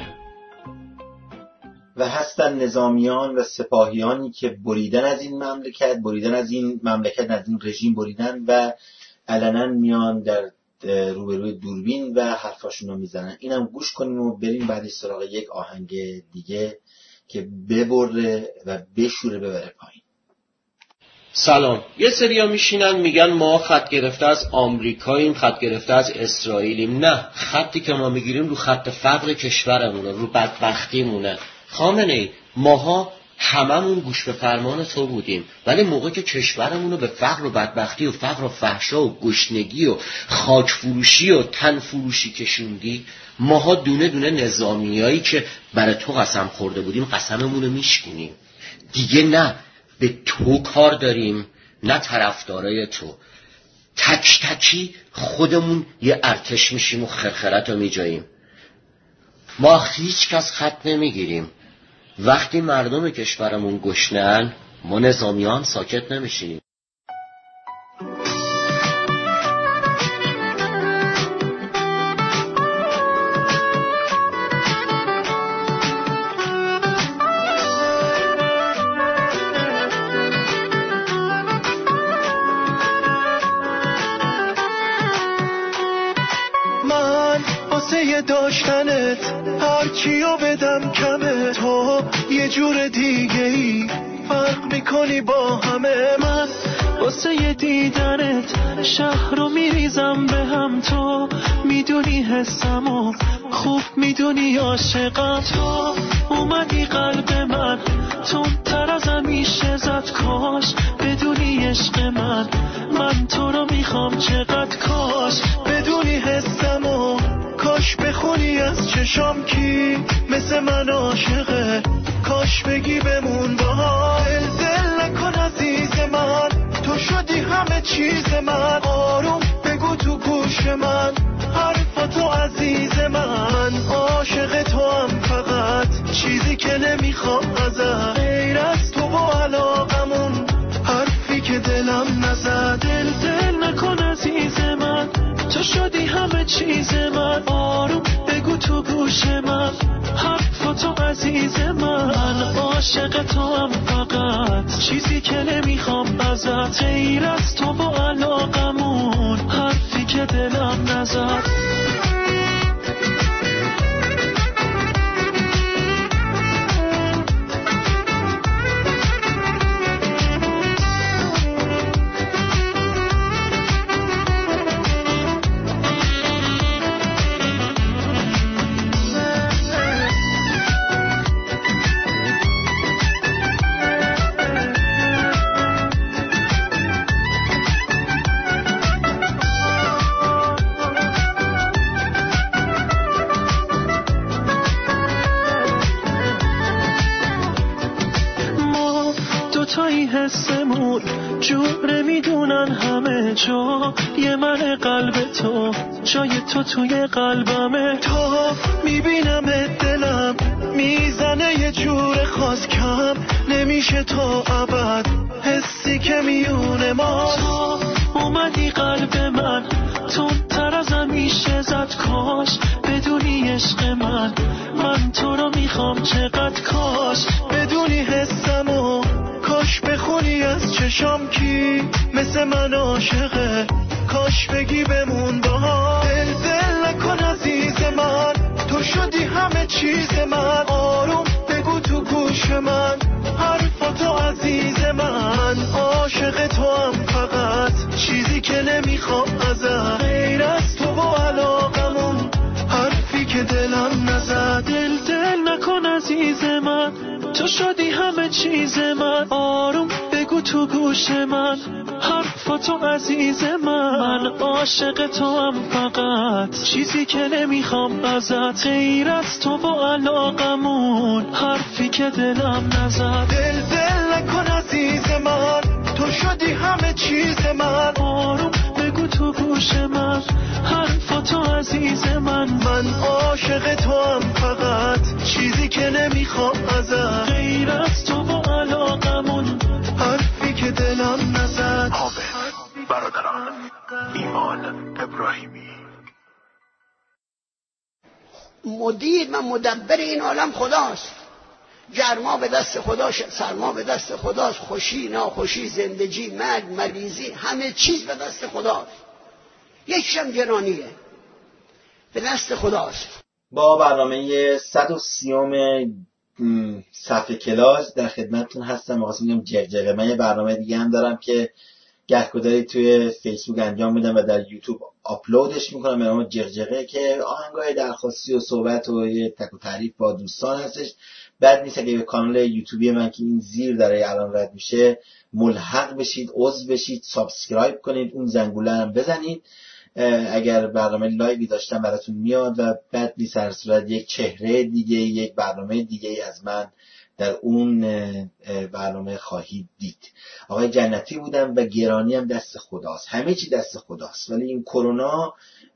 و هستن نظامیان و سپاهیانی که بریدن از این مملکت از این رژیم بریدن و علنا میان در روبروی دوربین و حرفاشون رو میزنن. اینم گوش کنیم و بریم بعدش سراغ یک آهنگ دیگه که ببره و بشوره ببره پایین.
سلام. یه سریا میشینن میگن ما خط گرفته از آمریکاییم، خط گرفته از اسرائیلیم. نه، خطی که ما میگیریم رو خط فقر کشورمونه، رو بدبختیمونه. خامنه‌ای، ماها هممون گوش به فرمان تو بودیم، ولی موقع که کشورمون رو به فقر و بدبختی و فقر و فحشا و گشنگی و خاک فروشی و تن فروشی کشوندی، ماها دونه دونه نظامیایی که برای تو قسم خورده بودیم قسممون رو میشکنیم. دیگه نه به تو کار داریم نه طرفدارای تو. تک تکی خودمون یه ارتش میشیم و خرخرت رو میجاییم. ما هیچ کس خط نمیگیریم. وقتی مردم کشورمون گشنن ما نظامیان ساکت نمیشینیم.
داشتنت هر کیو بدم کمه، تو یه جور دیگه ای فرق میکنی با همه. من واسه دیدنت شهر رو میریزم به هم، تو میدونی حسمو خوب میدونی عاشقم. تو اومدی قلب من تون تر از همیشه زد، کاش بدونی عشق من تو رو میخوام چقدر، کاش بدونی حسمو، کاش بخونی از چشام کی مثل من عاشقه، کاش بگی بمون با هم. دل نکن عزیز من، تو شدی همه چیز من، آروم بگو تو گوش من حرفاتو عزیز من، عاشق تو هم فقط چیزی که نمیخوام ازت غیر از تو و علاقمون، حرفی که دلم نزد. دل نکن عزیز من، تو شدی همه چیز من، آروم بگو تو گوش من حرفاتو عزیز من، عاشق تو هم فقط چیزی که نمیخوام ازت غیر از تو و علاقمون، حرفی که دلم نزد. حسمون جوره میدونن همه جا، یه من قلب تو جای تو توی قلبمه. تا میبینم دلم میزنه یه جور خاص، کم نمیشه تا ابد حسی که میونه ما. تو اومدی قلب من تندتر از همیشه زد، کاش بدونی عشق من تو رو میخوام چقدر، کاش بدونی حسمو، کاش بخونی از چشام کی مثل من عاشقه، کاش بگی بمون با هم. دل نکن عزیز من، تو شدی همه چیز من، آروم بگو تو گوش من حرفاتو عزیز من، عاشق تو هم فقط چیزی که نمیخوام ازت غیر از تو و علاقمون، حرفی که دلم نزد. دل نکن عزیز من، تو شدی همه چیز من، آروم بگو تو گوش من حرفاتو عزیز من، عاشق تو هم فقط چیزی که نمیخوام ازت غیر از تو و علاقمون، حرفی که دلم نزد. دل نکن عزیز من، تو شدی همه چیز من، آروم بگو تو گوش من حرفاتو عزیز من عاشق تو هم فقط چیزی که نمیخوام ازت غیر از تو و علاقمون، حرفی که دلم نزد.
برادران ایمان ابراهیمی.
مدیر و مدبر این عالم خداست، گرما به دست خداست، سرما به دست خداست، خوشی ناخوشی، زندگی مرگ مریضی، همه چیز به دست خداست. یکیشم گرانیه به دست خداست.
با برنامه 130 صفحه کلاس در خدمتتون هستم. می‌خواستم بگم جغجغه. من یه برنامه دیگه هم دارم که گهگداری توی فیسبوک انجام میدم و در یوتیوب آپلودش میکنم به نام جغجغه، که آهنگای درخواستی و صحبت و یه تک و تعریف با دوستان هستش. بد نیست اگه به کانال یوتیوبی من که این زیر داره الان رد میشه ملحق بشید، عضو بشید، سابسکرایب کنید، اون زنگوله هم بزنید. اگر برنامه لایوی داشتم براتون میاد و بد نیست هر صورت یک چهره دیگه، یک برنامه دیگه از من در اون برنامه خواهید دید. آقای جنتی بودم و گرانی هم دست خداست، همه چی دست خداست، ولی این کرونا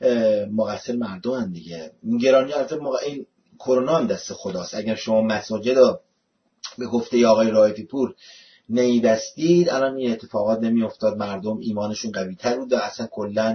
مقصر مردم هم دیگه. این گرانی این کرونا هم دست خداست. اگر شما مساجد رو به گفته آقای رائفی پور نیبستید الان این اتفاقات نمی افتاد، مردم ایمانشون قوی تر بود و اصلا کلا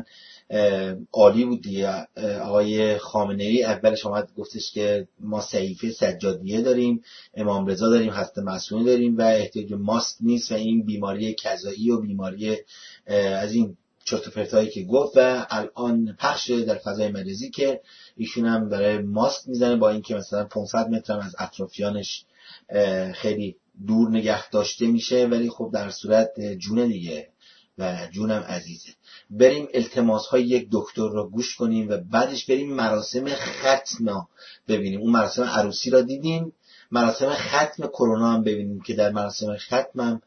عالی بود دیگه. آقای خامنه‌ای اولش اومد گفتش که ما صحیفه سجادیه داریم، امام رضا داریم، هسته معصومه داریم و احتیاج به ماسک نیست و این بیماری کذایی و بیماری از این چرت و پرتایی که گفت و الان پخش در فضای مجازی که ایشون هم برای ماسک میزنه، با اینکه مثلا 500 متر از اطرافیانش خیلی دور نگه داشته میشه، ولی خب در صورت جون دیگه و جونم عزیزه. بریم التماس های یک دکتر رو گوش کنیم و بعدش بریم مراسم ختم ببینیم. اون مراسم عروسی را دیدیم، مراسم ختم کرونا هم ببینیم که در مراسم ختم هم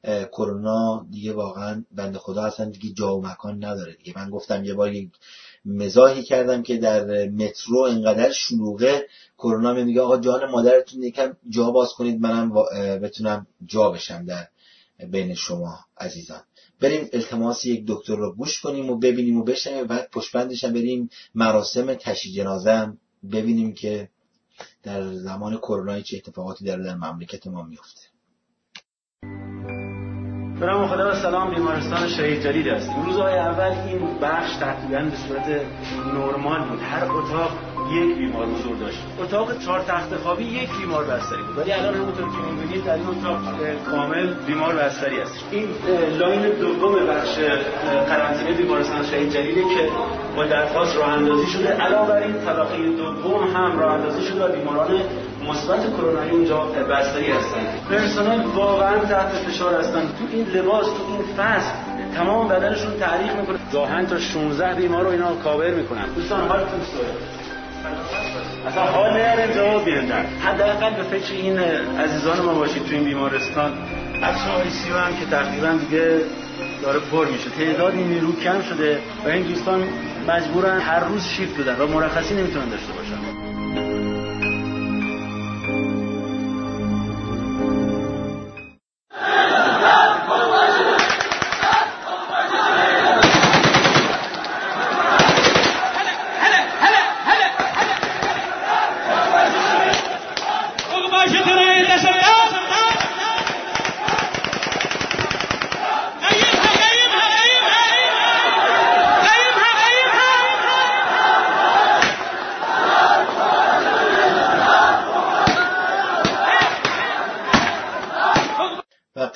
کرونا دیگه واقعا بنده خدا اصلا دیگه جا و مکان نداره دیگه. من گفتم یه بار یک مزاحی کردم که در مترو انقدر شلوغه، کرونا میگه آقا جان مادرتون یکم جا باز کنید منم بتونم جا بشم در بین شما عزیزان. بریم التماس یک دکتر رو گوش کنیم و ببینیم و بشنویم، بعد پشتبندش هم بریم مراسم تشییع جنازه هم ببینیم که در زمان کرونا چه اتفاقاتی در مملکت ما میفته.
برام خدا و سلام. بیمارستان شهید جلیل است. روزهای اول این بخش تقریبا به صورت نرمال بود، هر اتاق یک بیمار حضور داشت، اتاق 4 تخت خوابی یک بیمار بستری بود، ولی الان همونطور که می‌بینید در این اتاق کامل بیمار بستری است. این لاین دوم بخش قرنطینه بیمارستان شهید جلیله که با درخواست راه اندازی شده، علاوه بر این طبقه دوم هم راه اندازی شده و بیماران مثبت کرونایی اونجا بستری هستند. پرسنل واقعا تحت فشار هستند. تو این لباس، تو این فصل تمام بدنشون تعریق میکنه. گاهن تا 16 بیمار رو اینا کاور میکنن. دوستان حالتون چطوره؟ اصلا حال نداریم جواب بدن. حداقل به فکر این عزیزان ما باشید تو این بیمارستان. بخش آی سی یو هم که تقریبا دیگه داره پر میشه، تعداد نیرو کم شده و این دوستان مجبورن هر روز شیفت بدن و مرخصی نمیتونن داشته باشن.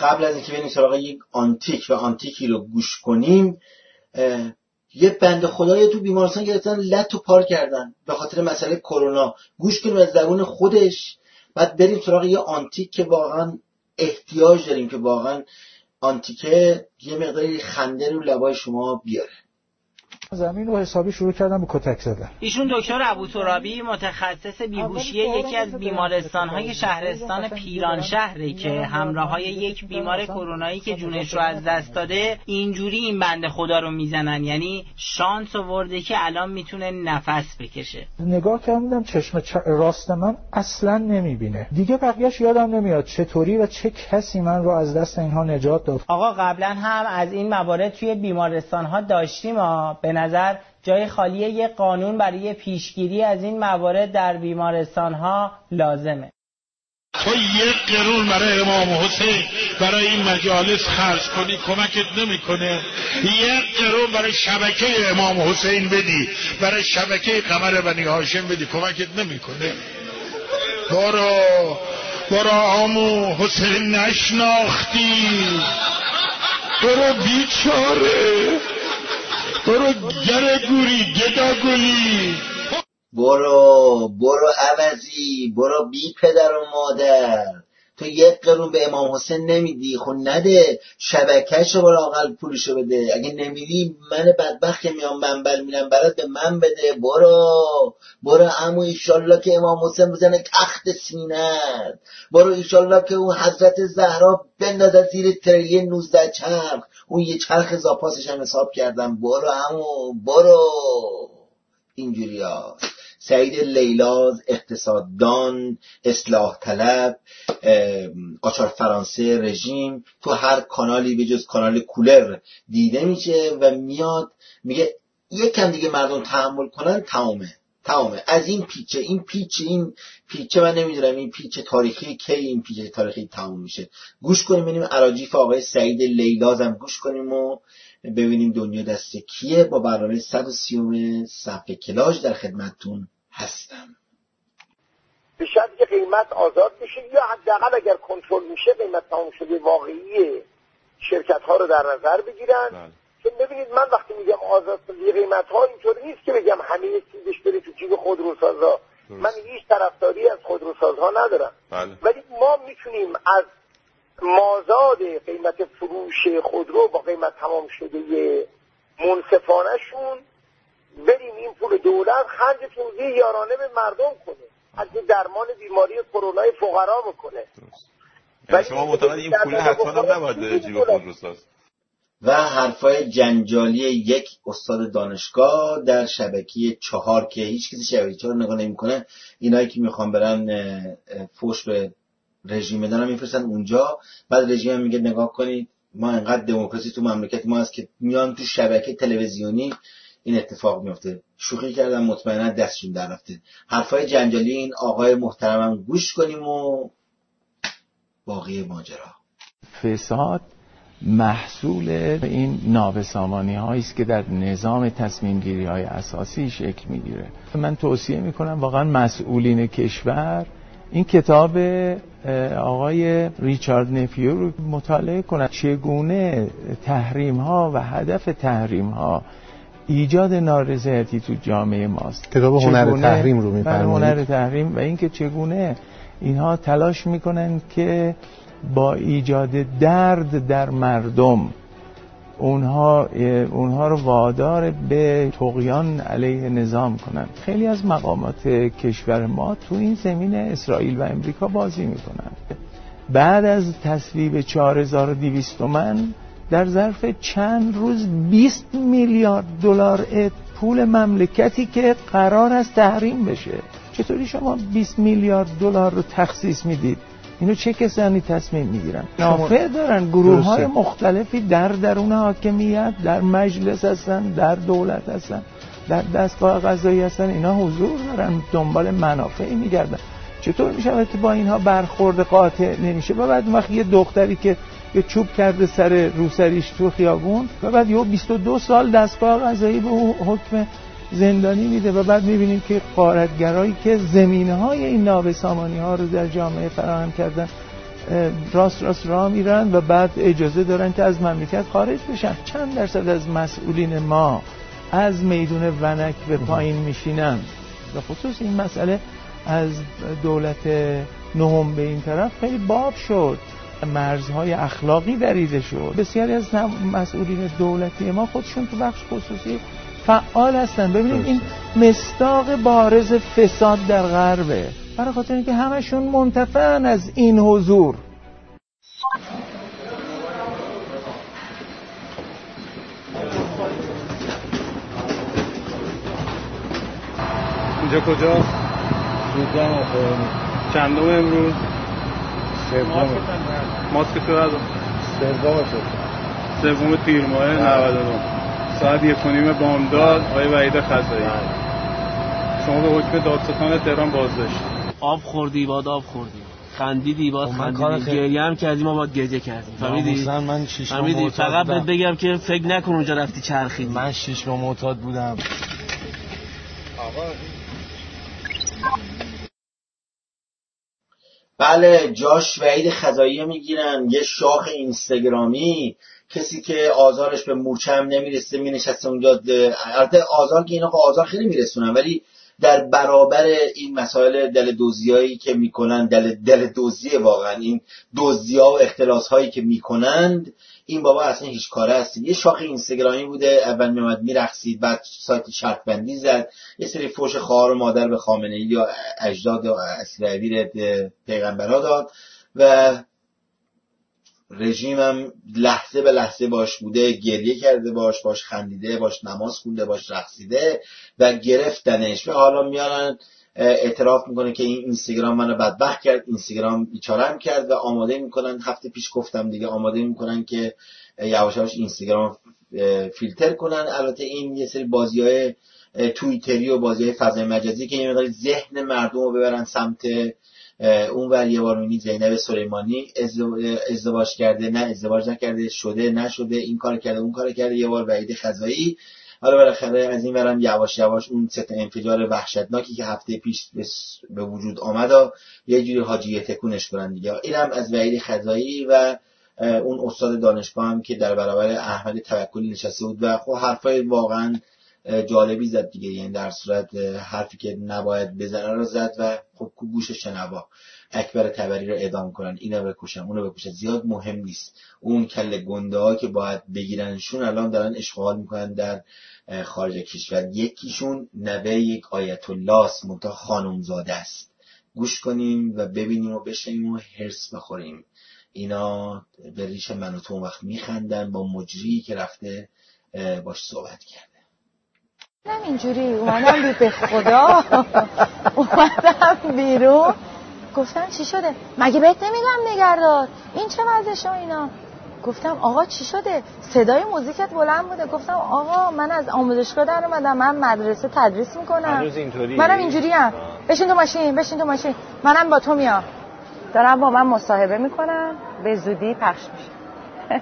قبل از اینکه بریم سراغ یک آنتیک و آنتیکی رو گوش کنیم، یه بنده خدایی تو بیمارستان گرفتن لت و پار کردن به خاطر مسئله کرونا. گوش کنیم از زبون خودش، بعد بریم سراغ یه آنتیک که واقعا احتیاج داریم، که واقعا آنتیکه یه مقداری خنده رو لبای شما بیاره.
زمین رو حسابی شروع کردم به کتک زدن.
ایشون دکتر ابوترابی متخصص بیهوشی یکی از بیمارستان‌های شهرستان پیرانشهره که همراه‌های یک بیمار کرونایی که جونش رو از دست داده اینجوری این بنده خدا رو میزنن، یعنی شانس آورده که الان میتونه نفس بکشه.
نگاه کردم چشم راست من اصلاً نمیبینه دیگه، بقیه‌اش یادم نمیاد چطوری و چه کسی من رو از دست اینها نجات داد.
آقا قبلا هم از این موارد توی بیمارستان‌ها داشتیم. به نظر جای خالیه یه قانون برای پیشگیری از این موارد در بیمارستان‌ها لازمه.
تو یک قرون برای امام حسین برای این مجالس خرج کنی کمکت نمیکنه. یک قرون برای شبکه امام حسین بدی، برای شبکه قمر بنی هاشم بدی، کمکت نمیکنه. برو عمو حسین نشناختی، برو بیچاره، برو گرگوری گداگولی،
برو عوضی، برو بی پدر و مادر. تو یک قرون به امام حسین نمیدی، خب نده، شبکهشو برو اقل پولشو بده. اگه نمیدی من بدبخت که میام منبل میرم برات به من بده. برو عمو، ایشالله که امام حسین بزنه تخت سینت. برو ایشالله که اون حضرت زهرا بندازه زیر تریه 19 چرخ، اون یه چرخ زاپاسش هم حساب کردم. برو عمو، برو. اینجوری ها. سعید لیلاز، اقتصاددان، اصلاح طلب، آچار فرانسه، رژیم، تو هر کانالی به جز کانال کولر دیده میشه و میاد میگه یکم دیگه مردم تحمل کنن، تمامه. از این پیچه من نمیدونم این پیچه تاریخی کی این پیچه تاریخی تمام میشه. گوش کنیم ببینیم اراجیف آقای سعید لیلاز هم گوش کنیم و ببینیم دنیا دست کیه. با برنامه 130 صفحه کلاژ در خدمتتون هستم.
به شرطی که قیمت آزاد میشه یا حداقل اگر کنترل میشه قیمت تمام شده واقعی شرکت ها رو در نظر بگیرن. که ببینید من وقتی میگم آزاد قیمت ها اینطور نیست که بگم همه چیزش بره تو جیب خودروسازا. من هیچ طرفداری از خودروسازها ندارم. ولی ما میتونیم از مازاد قیمت فروش خودرو با قیمت تمام شده منصفانه شون بریم این پول دولت خرج توزیع یارانه به مردم کنه، از درمان بیماری کرونای فقرا بکنه.
ولی شما معتقد این پول حتما نباید بره جیب خودروساز؟
و حرفای جنجالی یک استاد دانشگاه در شبکه 4 که هیچ کسی شبکه 4 نگاه نمی‌کنه. اینایی که میخوان برن فوش به رژیم بدن میفرستن اونجا، بعد رژیم میگه نگاه کنید ما انقدر دموکراسی تو مملکت ما هست که میان تو شبکه تلویزیونی این اتفاق میفته. شوخی کردم، مطمئنا دستشون در رفته. حرفای جنجالی این آقای محترمم گوش کنیم و باقی ماجرا.
فساد محصول این نابسامانی هایی است که در نظام تصمیم گیری های اساسی شکل میگیره. من توصیه میکنم واقعا مسئولین کشور این کتاب آقای ریچارد نفیو رو مطالعه کنند. چگونه تحریم ها و هدف تحریم ها ایجاد نارضایتی تو جامعه ماست.
کتاب هنر تحریم رو می‌فرمایید.
هنر تحریم و اینکه چگونه اینها تلاش میکنن که با ایجاد درد در مردم اونها رو وادار به طغیان علیه نظام کنن. خیلی از مقامات کشور ما تو این زمینه اسرائیل و امریکا بازی میکنن. بعد از تصویب 4200 تومان در ظرف چند روز 20 میلیارد دلار پول مملکتی که قرار است تحریم بشه. چطوری شما 20 میلیارد دلار رو تخصیص میدید؟ اینو چه کسانی تصمیم میگیرن؟ نافع دارن. گروه های مختلفی در درون حاکمیت، در مجلس هستن، در دولت هستن، در دستگاه قضایی هستن، اینا حضور دارن، دنبال منافعی میگردن. چطور میشه که با اینها برخورد قاطع نمیشه؟ و بعد وقتی یه دختری که یه چوب کرده سر روسریش تو خیابون و بعد یه 22 سال دستگاه قضایی به حکم زندانی میده و بعد میبینیم که غارتگرایی که زمینه‌های این نابسامانی‌ها رو در جامعه فراهم کردن راست راه میرن و بعد اجازه دارن که از مملکت خارج بشن. چند درصد از مسئولین ما از میدون ونک به پایین میشینن؟ به خصوص این مسئله از دولت نهم به این طرف خیلی باب شد، مرزهای اخلاقی دریده شد. بسیاری از مسئولین دولتی ما خودشون تو بخش خصوصی فعال هستن. ببینید این مصداق بارز فساد در غربه، برای خاطر اینکه همشون منتفعن از این حضور.
اینجا کجاست؟
زودم آخه
چندم امروز؟
سوم.
ماسک تو ندارم. سوم تیر ماه 99 ساعت 1:30 بامداد. آقای وحید خزایی، شما به حکم دادستان تهران بازداشت.
آب خوردی باد آب خوردی، خندیدی باد خندیدی، گریه هم کردی ما باد گریه کردیم. فهمیدی؟
من 6 ماه معتاد
فقط بهت بگم که فکر نکن اونجا رفتی چرخیدی.
من 6 ماه معتاد بودم.
بله، جاش وحید خزایی میگیرن، یه شاخ اینستاگرامی، کسی که آزارش به مورچه هم نمیرسه مینشسته اونجا. البته آزار که اینا آزار خیلی میرسونن، ولی در برابر این مسائل دل دوزیایی که میکنن، دل دوزیه واقعا، این دوزی‌ها و اختلاس‌هایی که میکنند، این بابا اصلا هیچ کاره هستیم. یه شاخ اینستاگرامی بوده، اول میومد میرقصید، بعد سایت شرط بندی زد، یه سری فوش خواهر و مادر به خامنه‌ای یا اجداد و اسرائیل پیغمبرها داد و رژیمم لحظه به لحظه باش بوده، گریه کرده باش خندیده باش، نماز خونده باش، رقصیده و گرفتنش و حالا میارن اعتراف میکنه که این اینستاگرام منو بدبخت کرد، اینستاگرام بیچاره‌ام کرد و آماده میکنن. هفته پیش گفتم دیگه، آماده میکنن که یواش یواش اینستاگرام فیلتر کنن. البته این یه سری بازی‌های توییتری و بازی‌های فضای مجازی که یه مقدار ذهن مردم رو ببرن سمت اون ور. یه بار می‌بینی زینب سلیمانی ازدواج کرده، نه ازدواج نکرده، شده نشده، این کار کرده اون کار کرده. یه بار وحید خزایی. حالا بالاخره از این ورم یواش یواش اون سه انفجار وحشتناکی که هفته پیش به وجود آمد یه جوری حاجیه تکونش کنن دیگه. اینم از وحید خزایی و اون استاد دانشگاه هم که در برابر احمد توکلی نشسته بود و خب حرفای واقعا جالبی زد دیگه. یعنی در صورت حرفی که نباید بزنه رو زد و خب گوش شنوا. اکبر طبری رو اعدام کنن، اینو بکشن اونو بکشن، زیاد مهم نیست. اون کله گنده ها که باید بگیرنشون الان دارن اشغال میکنن در خارج کشور. یکیشون نوه یک آیت الله است، منتها خانمزاده است. گوش کنیم و ببینیم و بشنیم و هرس بخوریم. اینا به ریش من و تو اون وقت میخندن با مجری که رفته باش صحبت کرده.
من اینجوری اومدم به خدا اومدم بیرون، گفتم چی شده؟ مگه بهت نمیگم نگهدار این چه وضعشه اینا؟ گفتم آقا چی شده؟ صدای موزیکت بلند بوده. گفتم آقا من از آموزشگاه در اومدم، من مدرسه تدریس میکنم. منم اینجوریم. بشین تو ماشین منم با تو میام. دارم با من مصاحبه میکنم، به زودی پخش میشه.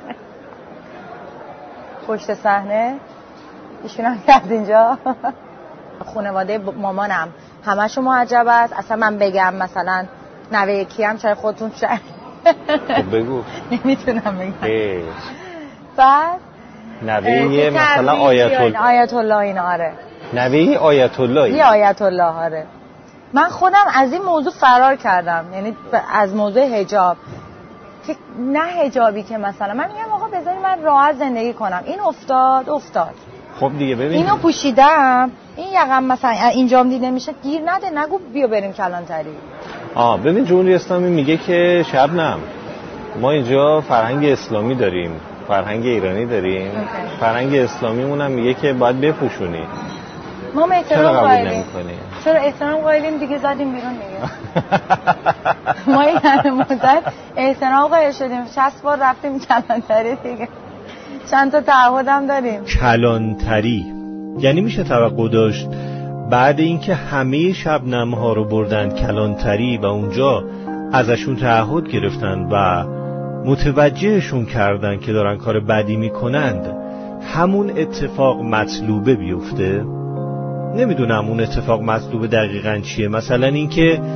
پشت صحنه ایشونم کرد اینجا. خانواده مامانم همشون معجب است. اصلا من بگم مثلا نوه کیم شاید خودتون شاید
بگو.
نمیتونم بگم. بعد
نوه مثلا آیت الله
این آره.
نوه آیت الله.
یه آیت الله آره. من خودم از این موضوع فرار کردم، یعنی از موضوع حجاب، که نه حجابی که مثلا من میگم آقا بذاری من راحت زندگی کنم. این افتاد.
خب دیگه ببین
اینو پوشیدم، این یقم مثلا اینجام دیده میشه، گیر نده، نگو بیا بریم کلانتری.
ببین جمهوری اسلامی میگه که شبنم ما اینجا فرهنگ اسلامی داریم، فرهنگ ایرانی داریم. فرهنگ اسلامیمون هم میگه که باید بپوشونی.
ما احترام قائلیم.
چرا
احترام قائلیم دیگه، زدیم بیرون دیگه. ما این مدت احترام قائل شدیم، 60 بار رفتیم کلانتری دیگه. چند تا تعهدم داریم.
کلانتری یعنی میشه توقع داشت بعد اینکه همه شبنم‌ها رو بردن کلانتری و اونجا ازشون تعهد گرفتن و متوجهشون کردن که دارن کار بدی میکنند، همون اتفاق مطلوبه بیفته؟ نمیدونم اون اتفاق مطلوبه دقیقاً چیه. مثلا اینکه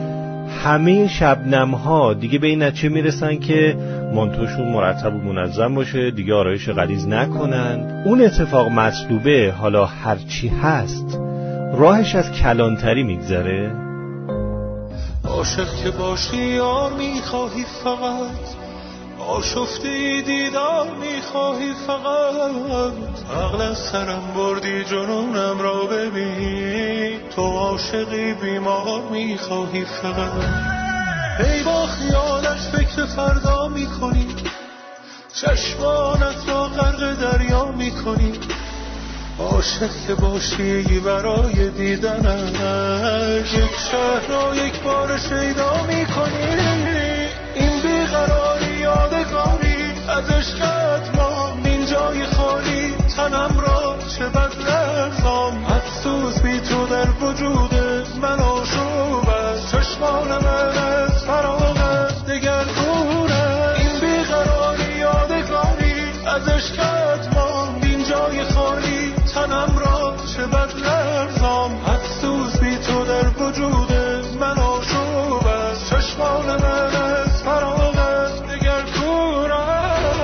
همه شبنم ها دیگه به این نتیجه میرسن که مانتوشون مرتب و منظم باشه، دیگه آرایش غلیظ نکنن. اون اتفاق مطلوبه، حالا هرچی هست راهش از کلانتری میگذره.
عاشق که باشی یار میخواهی فقط، آشفته دیدار میخواهی فقط، عقل از سرم بردی جنونم را ببین، تو عاشقی بیمار میخواهی فقط. ای با خیالش فکر فردا میکنی، چشمانت را غرق دریا میکنی. عاشق که باشی برای دیدنش، یک شهر را یک بار شیدا میکنی. این بیقراری یادگاری از عشقت ماند، این جای خالی تنم را چه بد لرزان. افسوس بی تو در وجود من آشوب است، چشمان من از فراغت دگر دورم. این بیقراری یادگاری از عشقت ماند، این جای خالی تنم را چه بد لرزان. افسوس بی تو در وجود من آشوب است، چشمان من از فراغت دگر دورم.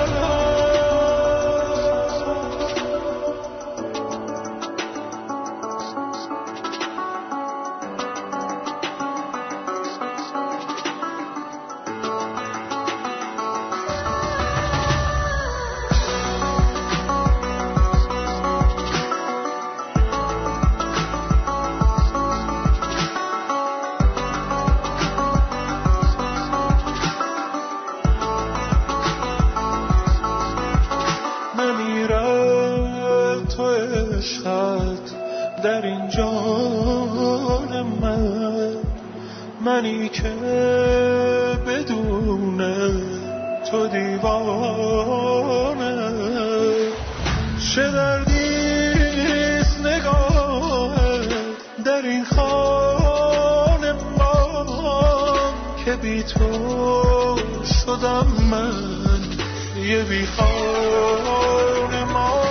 در این جان منی که بدون تو دیوانه. چه دردیست نگاه در این خانه ما، که بی تو شدم من یه بی خانه ما.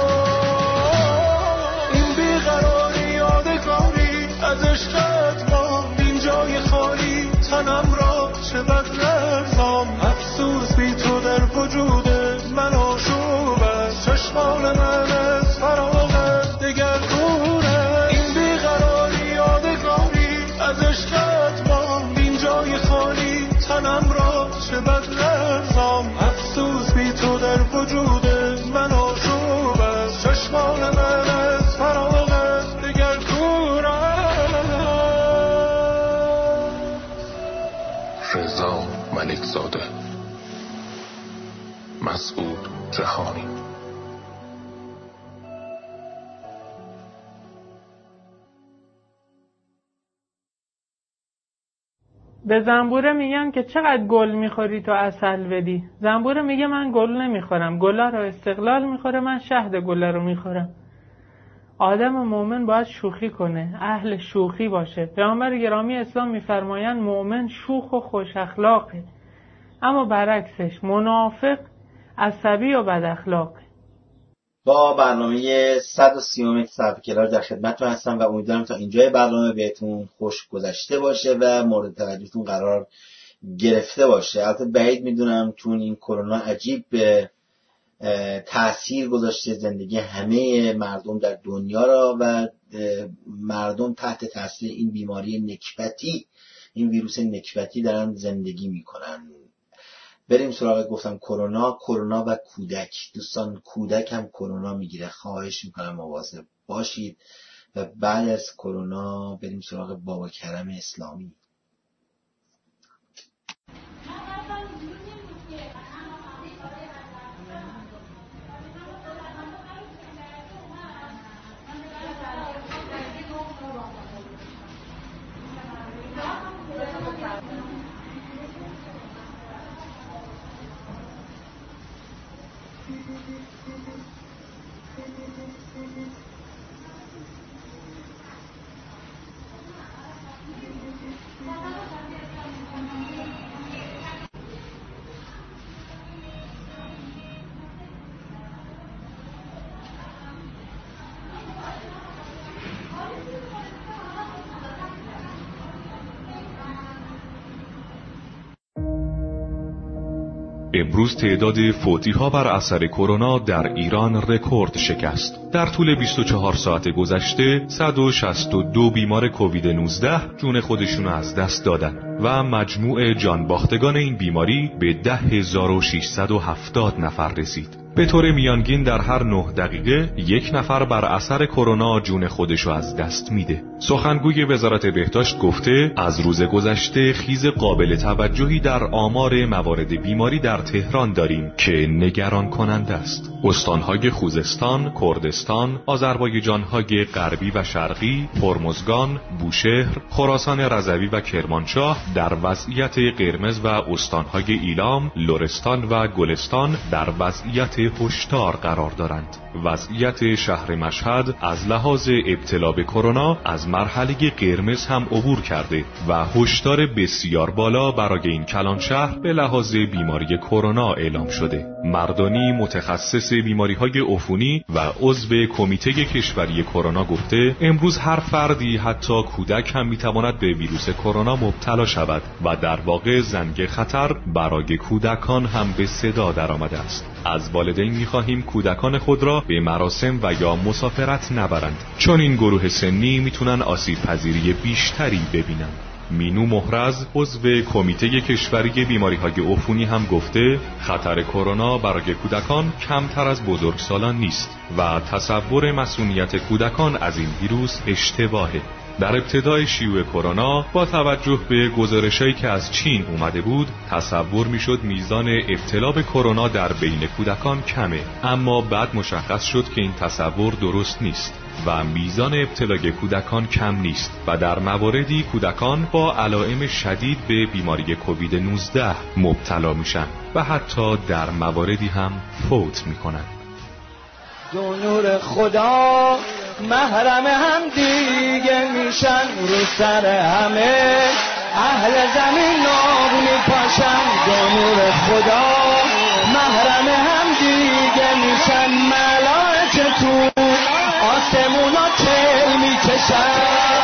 از عشقت ماند، این جای خالی تنم را چه بد لرزان. افسوس بی تو در وجود من آشوب است، چشمان من از فراغت دگر دوره. این بیقراری یادگاری از عشقت ماند، این جای خالی تنم را چه بد لرزان. افسوس بی تو در وجود من آشوب است، چشمان من از فراغت دگر دوره.
رضا ملک زاده، مسعود جهانی.
به زنبوره میگن که چقدر گل میخوری تو عسل بدی. زنبوره میگه من گل نمیخورم، گلا رو استقلال میخوره، من شهد گله رو میخورم. آدم مومن باید شوخی کنه، اهل شوخی باشه. پیامبر گرامی اسلام میفرمایند مومن شوخ و خوش اخلاقه، اما برعکسش منافق عصبی و بد اخلاقه.
با برنامه 130 صرف کلاس در خدمتتون هستم و امیدوارم تا اینجای برنامه بهتون خوش گذشته باشه و مورد توجهتون قرار گرفته باشه. البته بعید میدونم چون این کرونا عجیب به تأثیر گذاشته زندگی همه مردم در دنیا را و مردم تحت تاثیر این بیماری نکبتی، این ویروس نکبتی دارن زندگی میکنن. بریم سراغ گفتم کرونا و کودک. دوستان کودک هم کرونا میگیره، خواهش میکنم مواظب باشید. و بعد از کرونا بریم سراغ بابا کرم اسلامی.
امروز تعداد فوتی‌ها بر اثر کرونا در ایران رکورد شکست. در طول 24 ساعت گذشته 162 بیمار کووید 19 جون خودشون از دست دادن و مجموع جان باختگان این بیماری به 10670 نفر رسید. به طور میانگین در هر 9 دقیقه یک نفر بر اثر کرونا جون خودشو از دست میده. سخنگوی وزارت بهداشت گفته از روز گذشته خیز قابل توجهی در آمار موارد بیماری در تهران داریم که نگران کننده است. استانهای خوزستان، کردستان، آذربایجانهای غربی و شرقی، هرمزگان، بوشهر، خراسان رضوی و کرمانشاه در وضعیت قرمز و استانهای ایلام، لرستان و گلستان در وضعیت هشدار قرار دارند. وضعیت شهر مشهد از لحاظ ابتلا به کرونا از مرحله قرمز هم عبور کرده و هشدار بسیار بالا برای این کلان شهر به لحاظ بیماری کرونا اعلام شده. مردانی متخصص بیماری‌های عفونی و عضو کمیته کشوری کرونا گفته امروز هر فردی حتی کودک هم میتواند به ویروس کرونا مبتلا شود و در واقع زنگ خطر برای کودکان هم به صدا درآمده است. از والدین می‌خواهیم کودکان خود را به مراسم و یا مسافرت نبرند، چون این گروه سنی میتونن آسیب پذیری بیشتری ببینند. مینو محرز عضو کمیته کشوری بیماری‌های عفونی هم گفته خطر کرونا برای کودکان کمتر از بزرگسالان نیست و تصور مسئولیت کودکان از این ویروس اشتباهه. در ابتدای شیوع کرونا با توجه به گزارشایی که از چین اومده بود تصور میشد میزان ابتلا به کرونا در بین کودکان کمه، اما بعد مشخص شد که این تصور درست نیست و میزان ابتلای کودکان کم نیست و در مواردی کودکان با علائم شدید به بیماری کووید 19 مبتلا میشن و حتی در مواردی هم فوت میکنن.
دو نور خدا محرم هم دیگه میشن، رو سر همه اهل زمین ناب میپاشن. دو نور خدا محرم هم دیگه میشن، ملائکه تو آسمونا تل میکشن.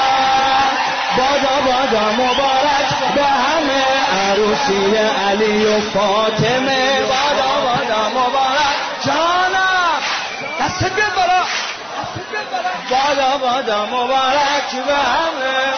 بادا بادا مبارک به همه عروسی علی و فاطمه. بادا بادا مبارک جانم دست بیاد برا. بادا بادا مبارک به همه.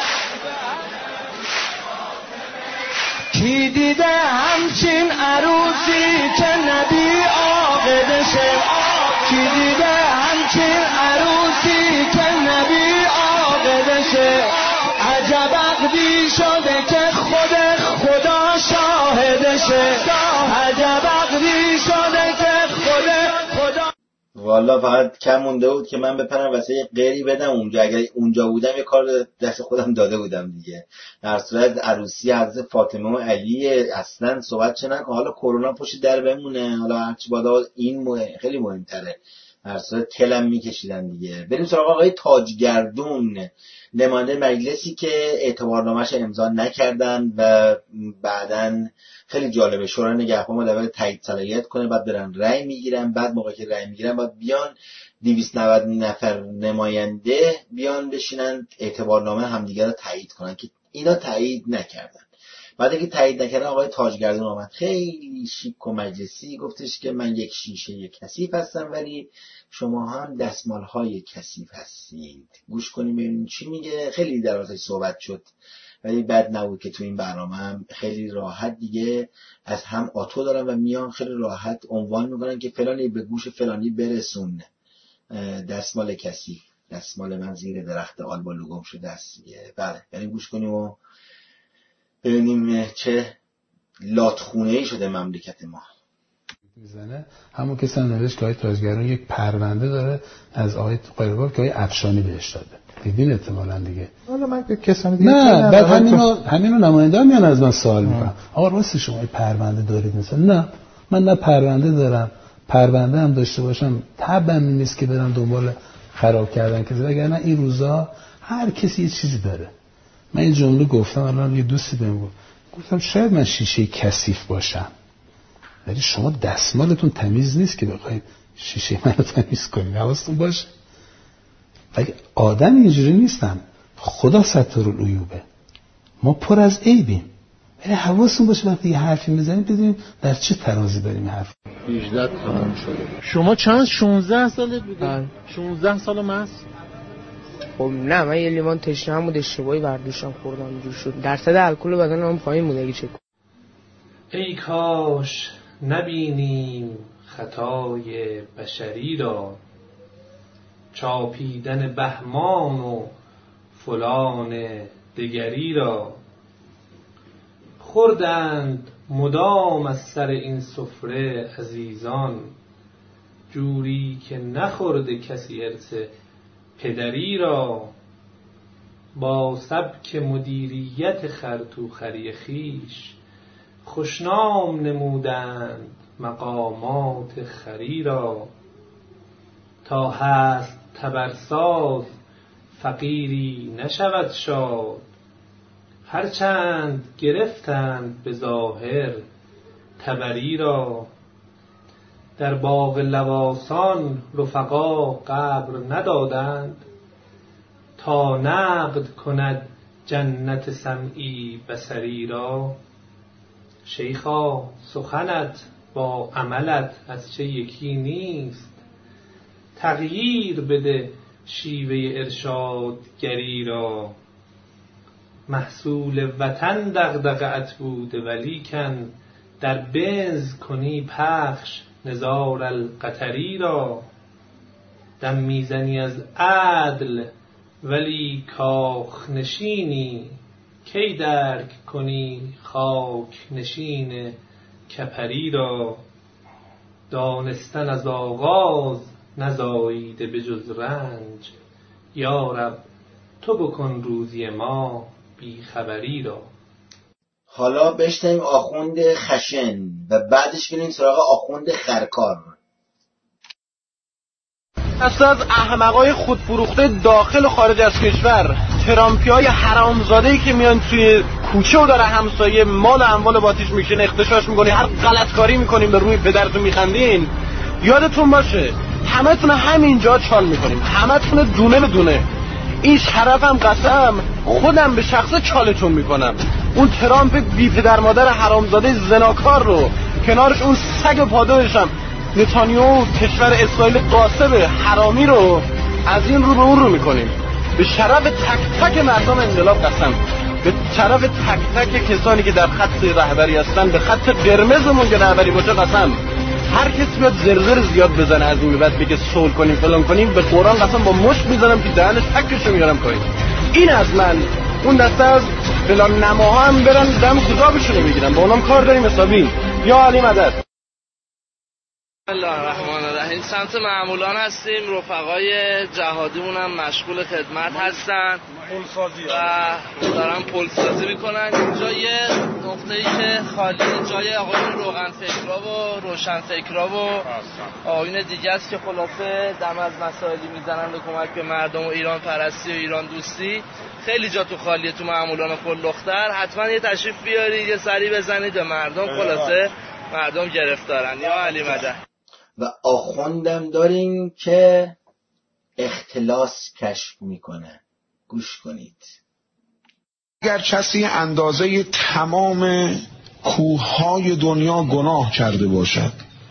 کی دیده همچین عروسی که نبی عاقدشه؟ کی دیده همچین عروسی که نبی عاقدشه؟ عجب عقدی شده که خدا شاهدشه. عجب عقدی شده که خدا.
والا فقط کم مونده بود که من بپرم واسه یه غیری بدم اونجا. اگر اونجا بودم یه کار دست خودم داده بودم دیگه. در صورت عروسی حضرت فاطمه و علی اصلا صحبت چه نکن. حالا کرونا پشت در بمونه، حالا هرچی بادا این خیلی مهمتره. در صورت تلم میکشیدن دیگه. بریم سراغ آقای تاجگردون، نماینده مجلسی که اعتبارنامه‌اش امضا نکردن و بعدن خیلی جالبه شورای نگهبان مدبر تایید صلاحیت کنه، بعد برن رأی میگیرن، بعد موقعی که رأی میگیرن بعد بیان 290 نفر نماینده بیان بشینن اعتبارنامه همدیگه رو تایید کنن که اینا تایید نکردن. بعد اینکه تایید نکردن آقای تاجگردون آمد خیلی شیک و مجلسی گفتش که من یک شیشه کثیف هستم ولی شما هم دستمال‌های کثیف هستید. گوش کنیم ببینیم چی میگه. خیلی در ازش صحبت شد ولی بد نبود که تو این برنامه هم خیلی راحت دیگه از هم آتو دارن و میان خیلی راحت عنوان میکنن که فلانی به گوش فلانی برسون. دستمال کثیف، دستمال من زیر درخت آلبالو گم شده است. بله بریم گوش کنیم و ببینیم چه لاتخونه‌ای شده مملکت ما.
میزنه همون کسی هم نوشت که آقای تاجگردون یک پرونده داره از آقای قایقربار که آقای افشانی بهش داده. دیدین احتمالاً دیگه. حالا من به کسانی دیگه نه بعد همینو نماینده‌ها میان از من سوال میکنن آقا راستی شما این پرونده دارید؟ مثلا نه من نه پرونده دارم، پرونده هم داشته باشم طبعاً نیست که برم دنبال خراب کردن کسی، وگرنه این روزا هر کسی یه چیزی داره. من این جمله گفتم الان یه دوستی بهم گفتم شاید من شیشه کثیف باشم ولی شما دستمالتون تمیز نیست که بخواید شیشه منو تمیز کنید. حواستون باشه. ولی آدم اینجوری نیستم. خدا سترالعیوبه. ما پر از عیبیم ولی حواستون باشه وقتی یه حرفی میزنید بدونید در چه ترازی بریم حرف.
18 تمام شده.
شما چند 16 سالت بوده؟ 16 سال مست؟
خب نه، من یه لیوان تشنه‌ام بود اشتباهی برداشتم خوردم اینجوری شد. درصد الکل بدنم پایین بود اگه چک.
ای کاش نبینیم خطای بشری را، چاپیدن بهمان و فلان دگری را. خوردند مدام از سر این سفره عزیزان، جوری که نخورده کسی ارث پدری را. با سبک مدیریت خرطوخری خیش، خوشنام نمودند مقامات خری را. تا هست تبرساز فقیری نشود شاد، هرچند گرفتند به ظاهر تبری را. در باغ لواسان رفقا قبر ندادند، تا نقد کند جنت سمعی بصری را. شیخا سخنت با عملت از چه یکی نیست، تغییر بده شیوه ارشادگری را. محصول وطن دغدغه‌ات بوده ولیکن، در بنز کنی پخش نزار القطری را. دم میزنی از عدل ولی کاخ نشینی، کی درک کنی خاک نشین کپری را. دانستن از آغاز نزاییده به جز رنج، یا رب تو بکن روزی ما بی خبری را.
حالا بشنویم آخوند خشن و بعدش بریم سراغ آخوند خرکار.
اصلا از احمقای خودفروخته داخل و خارج از کشور، ترامپیای حرامزاده‌ای که میان توی کوچه و داره همسایه مال و اموال باتیش میشین اختشاش میکنی، هر غلطکاری میکنیم به روی پدرتون میخندین. یادتون باشه همتون همینجا چال میکنیم، همتون دونه به دونه. این شرفم قسم خودم به شخصه چالتون میکنم. اون ترامپ بی پدر مادر حرامزاده زناکار رو کنارش اون سگ پادوشم نتانیاهو کشور اسرائیل قاسب حرامی رو از این رو به اون رو میکنیم. به شرف تک تک مردم انقلاب قسم، به شرف تک تک کسانی که در خط رهبری هستن، به خط قرمزمون که رهبری باشه قسم. هر کسی بیاد زرزر زیاد بزنه از این به بعد بگه صلح کنیم فلان کنیم، به قرآن قسم با مشت میزنم که دهنش تکشو میارم پایین. این از من. اون دسته از فلان نماها هم برن دم خدابشونو میگیرن، با اونام کار داریم حسابی. یا علی مدد.
بسم الله الرحمن الرحیم. سمت معمولان هستیم، رفقای جهادیمون هم مشغول خدمت هستن و دارن پلسازی میکنن. اینجا یه نقطه‌ای که خالی جای آقایون روغن فکرا و روشن فکرا و آقایون دیگه است که خلاصه دم از مسائلی میزنن به کمک به مردم و ایران پرستی و ایران دوستی. خیلی جا تو خالیه تو معمولان فلوختر، حتما یه تشریف بیارید یه سری بزنید به مردم، خلاصه مردم گرفتارن. یا علی مدد.
و آخوندم داریم که اختلاس کشف میکنه. گوش کنید.
اگر کسی اندازه تمام کوههای دنیا گناه کرده باشد،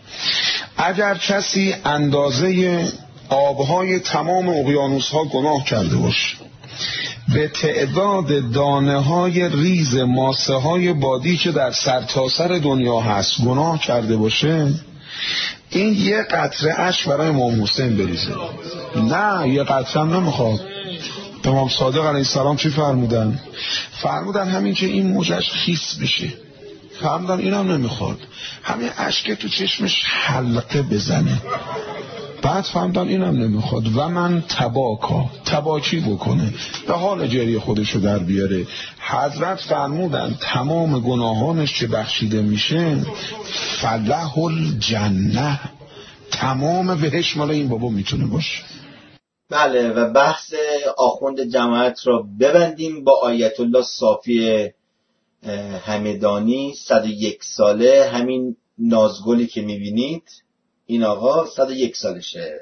اگر کسی اندازه آبهای تمام اقیانوسها گناه کرده باشد، به تعداد دانه‌های ریز ماسه‌های بادی که در سرتاسر دنیا هست گناه کرده باشه، این یه قطره اشک برای امام حسین بریزه. نه یه قطره هم نمیخواد. امام صادق علیه السلام چی فرمودن؟ فرمودن همین که این موجش خیس بشه. فرمودن اینم نمیخواد، همین اشک تو چشمش حلقه بزنه. بعد فهمدن اینم نمیخواد و من تباکی بکنه، به حال جری خودشو در بیاره. حضرت فرمودن تمام گناهانش که بخشیده میشه فله الجنه، تمام بهش مال این بابا میتونه باشه.
بله، و بحث آخوند جماعت را ببندیم با آیت الله صافی همدانی. 101 ساله، همین نازگلی که میبینید این آقا 101 سالشه.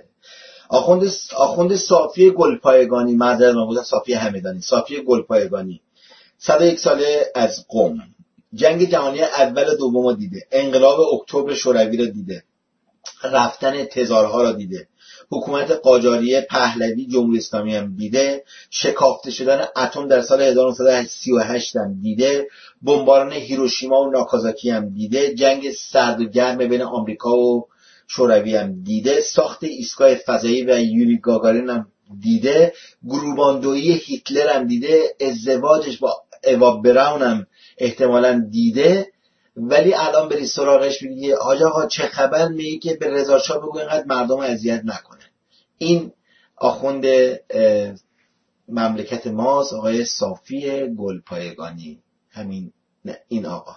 آخوند صافی گلپایگانی، معذرت میخوام صافی همدانی، صافی گلپایگانی 101 ساله از قم. جنگ جهانی اول و دوم رو دیده، انقلاب اکتبر شوروی رو دیده، رفتن تزارها رو دیده، حکومت قاجاریه پهلوی جمهوری اسلامی هم دیده، شکافته شدن اتم در سال 1938 هم دیده، بمباران هیروشیما و ناکازاکی هم دیده، جنگ سرد و گرم بین آمریکا و شوروی هم دیده، ساخت ایستگاه فضایی و یوری گاگارین هم دیده، گروباندویی هیتلر هم دیده، ازدواجش با اوا براون هم احتمالاً دیده. ولی الان بری سراغش میگه حاج آقا چه خبر، میگه که به رضا شاه بگو اینقدر مردم اذیت نکنه. این آخوند مملکت ماست، آقای صافی گلپایگانی. همین این آقا.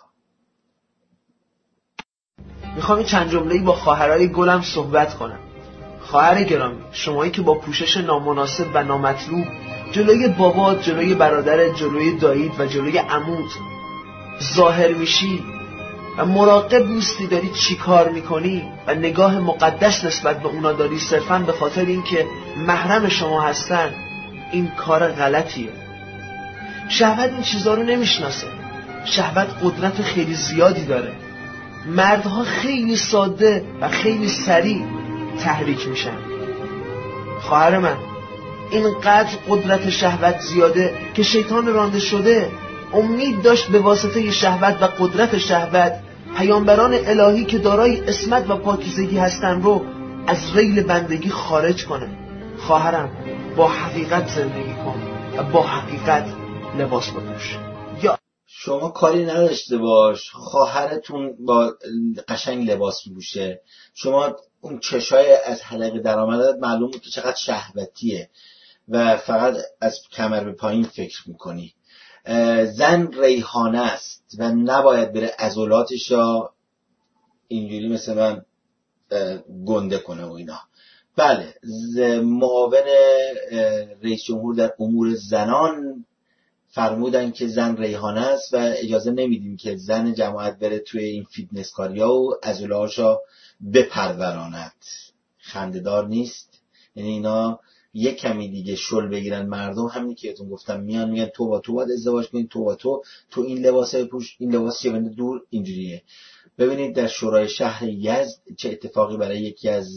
میخوام این چند جمله‌ای با خواهرای گلم صحبت کنم. خواهر گرامی، شمایی که با پوشش نامناسب و نامطلوب جلوی بابات، جلوی برادرت، جلوی دایید و جلوی عموت ظاهر میشی و مراقب نیستی داری چی کار میکنی و نگاه مقدس نسبت به اونا داری صرفاً به خاطر اینکه محرم شما هستن، این کار غلطیه. شهوت این چیزا رو نمیشناسه. شهوت قدرت خیلی زیادی داره. مردها خیلی ساده و خیلی سریع تحریک میشن. خواهر من، اینقدر قدرت شهوت زیاده که شیطان رانده شده امید داشت به واسطه شهوت و قدرت شهوت پیامبران الهی که دارای عصمت و پاکیزگی هستن رو از ریل بندگی خارج کنه. خواهرم، با حقیقت زندگی کن و با حقیقت لباس بپوش. یا
شما کاری نداشته باش، خواهرتون با قشنگ لباس میپوشه، شما اون چشای از حلقه در آمدت معلوم بود که چقدر شهوتیه و فقط از کمر به پایین فکر میکنی. زن ریحانه است و نباید بره عضلاتش را اینجوری مثل من گنده کنه و اینا. بله، معاون رئیس جمهور در امور زنان فرمودن که زن ریحانه است و اجازه نمیدیم که زن جماعت بره توی این فیتنس کاریا و عضله‌هاشو بپروراند. خنده‌دار نیست. یعنی اینا یک کمی دیگه شل بگیرن مردم، همین که بهتون گفتم، میگن تو با تو باید ازدواج کنی، تو این لباسای پوش، این لباس چیه بنده دور، اینجوریه. ببینید در شورای شهر یزد چه اتفاقی برای یکی از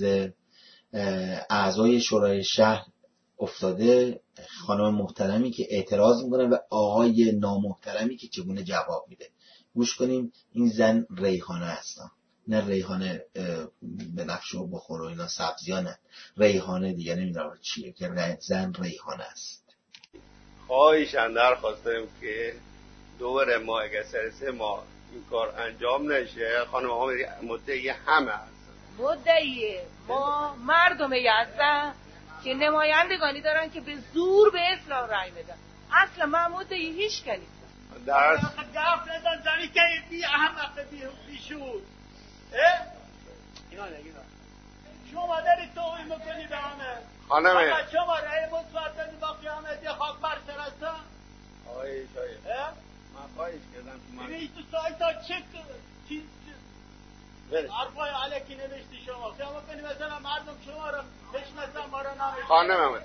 اعضای شورای شهر افتاده. خانم محترمی که اعتراض میکنه و آقای نامحترمی که چگونه جواب میده. گوش کنیم. این زن ریحانه هستن، نه ریحانه به نفشو بخور و اینا سبزی ها، نه ریحانه دیگه نمیدونم چیه که زن ریحانه است.
خواهشاً درخواست داریم که دوباره ما اگر سر ما این کار انجام نشه، خانم ها مدعی همه هستن.
مدعیه ما مردم یزد که نمایندگانی دارن که به زور به اسلام رای بدن. اصلا من مدعی هیچ کنی
درست
گفت ندن زنی که بی احمق بی شود. اینا شما داری توهین میکنی به همه.
خانمه
شما رای مثبت بدی با قیامت یه خاک بر سر هستن.
من خواهش کردم
ببینید تو سایت ها چی حرفای علیکی نوشتی شما کنی مثلا مردم شما رو بشناسن ما رو نمیشناسن.
خانمه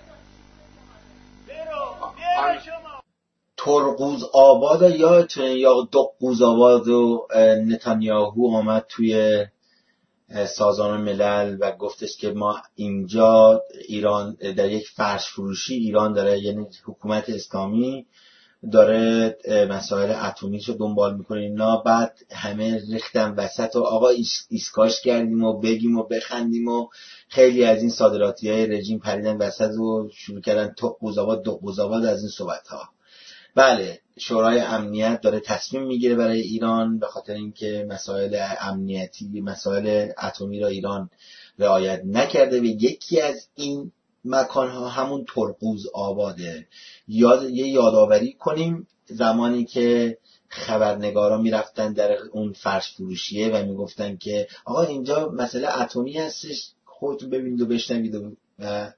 بیرو شما
ترقوز آباد یادتونه یا دقوز آباد و نتانیاهو آمد توی سازمان ملل و گفتش که ما اینجا ایران در یک فرش فروشی ایران داره، یعنی حکومت اسلامی داره مسائل اتمیش رو دنبال میکنه اینا. بعد همه ریختن وسط و آقا ایسکاش کردیم و بگیم و بخندیم و خیلی از این صادراتی های رژیم پریدن وسط و شروع کردن دقوز آباد از این صحبت ها. بله، شورای امنیت داره تصمیم میگیره برای ایران به خاطر اینکه مسائل امنیتی، مسائل اتمی را ایران رعایت نکرده و یکی از این مکانها همون ترقوز آباده. یه یادآوری کنیم زمانی که خبرنگارا میرفتن در اون فرش فروشیه و میگفتن که آقا اینجا مسئله اتمی هستش، خودتون ببینید و بشنوید و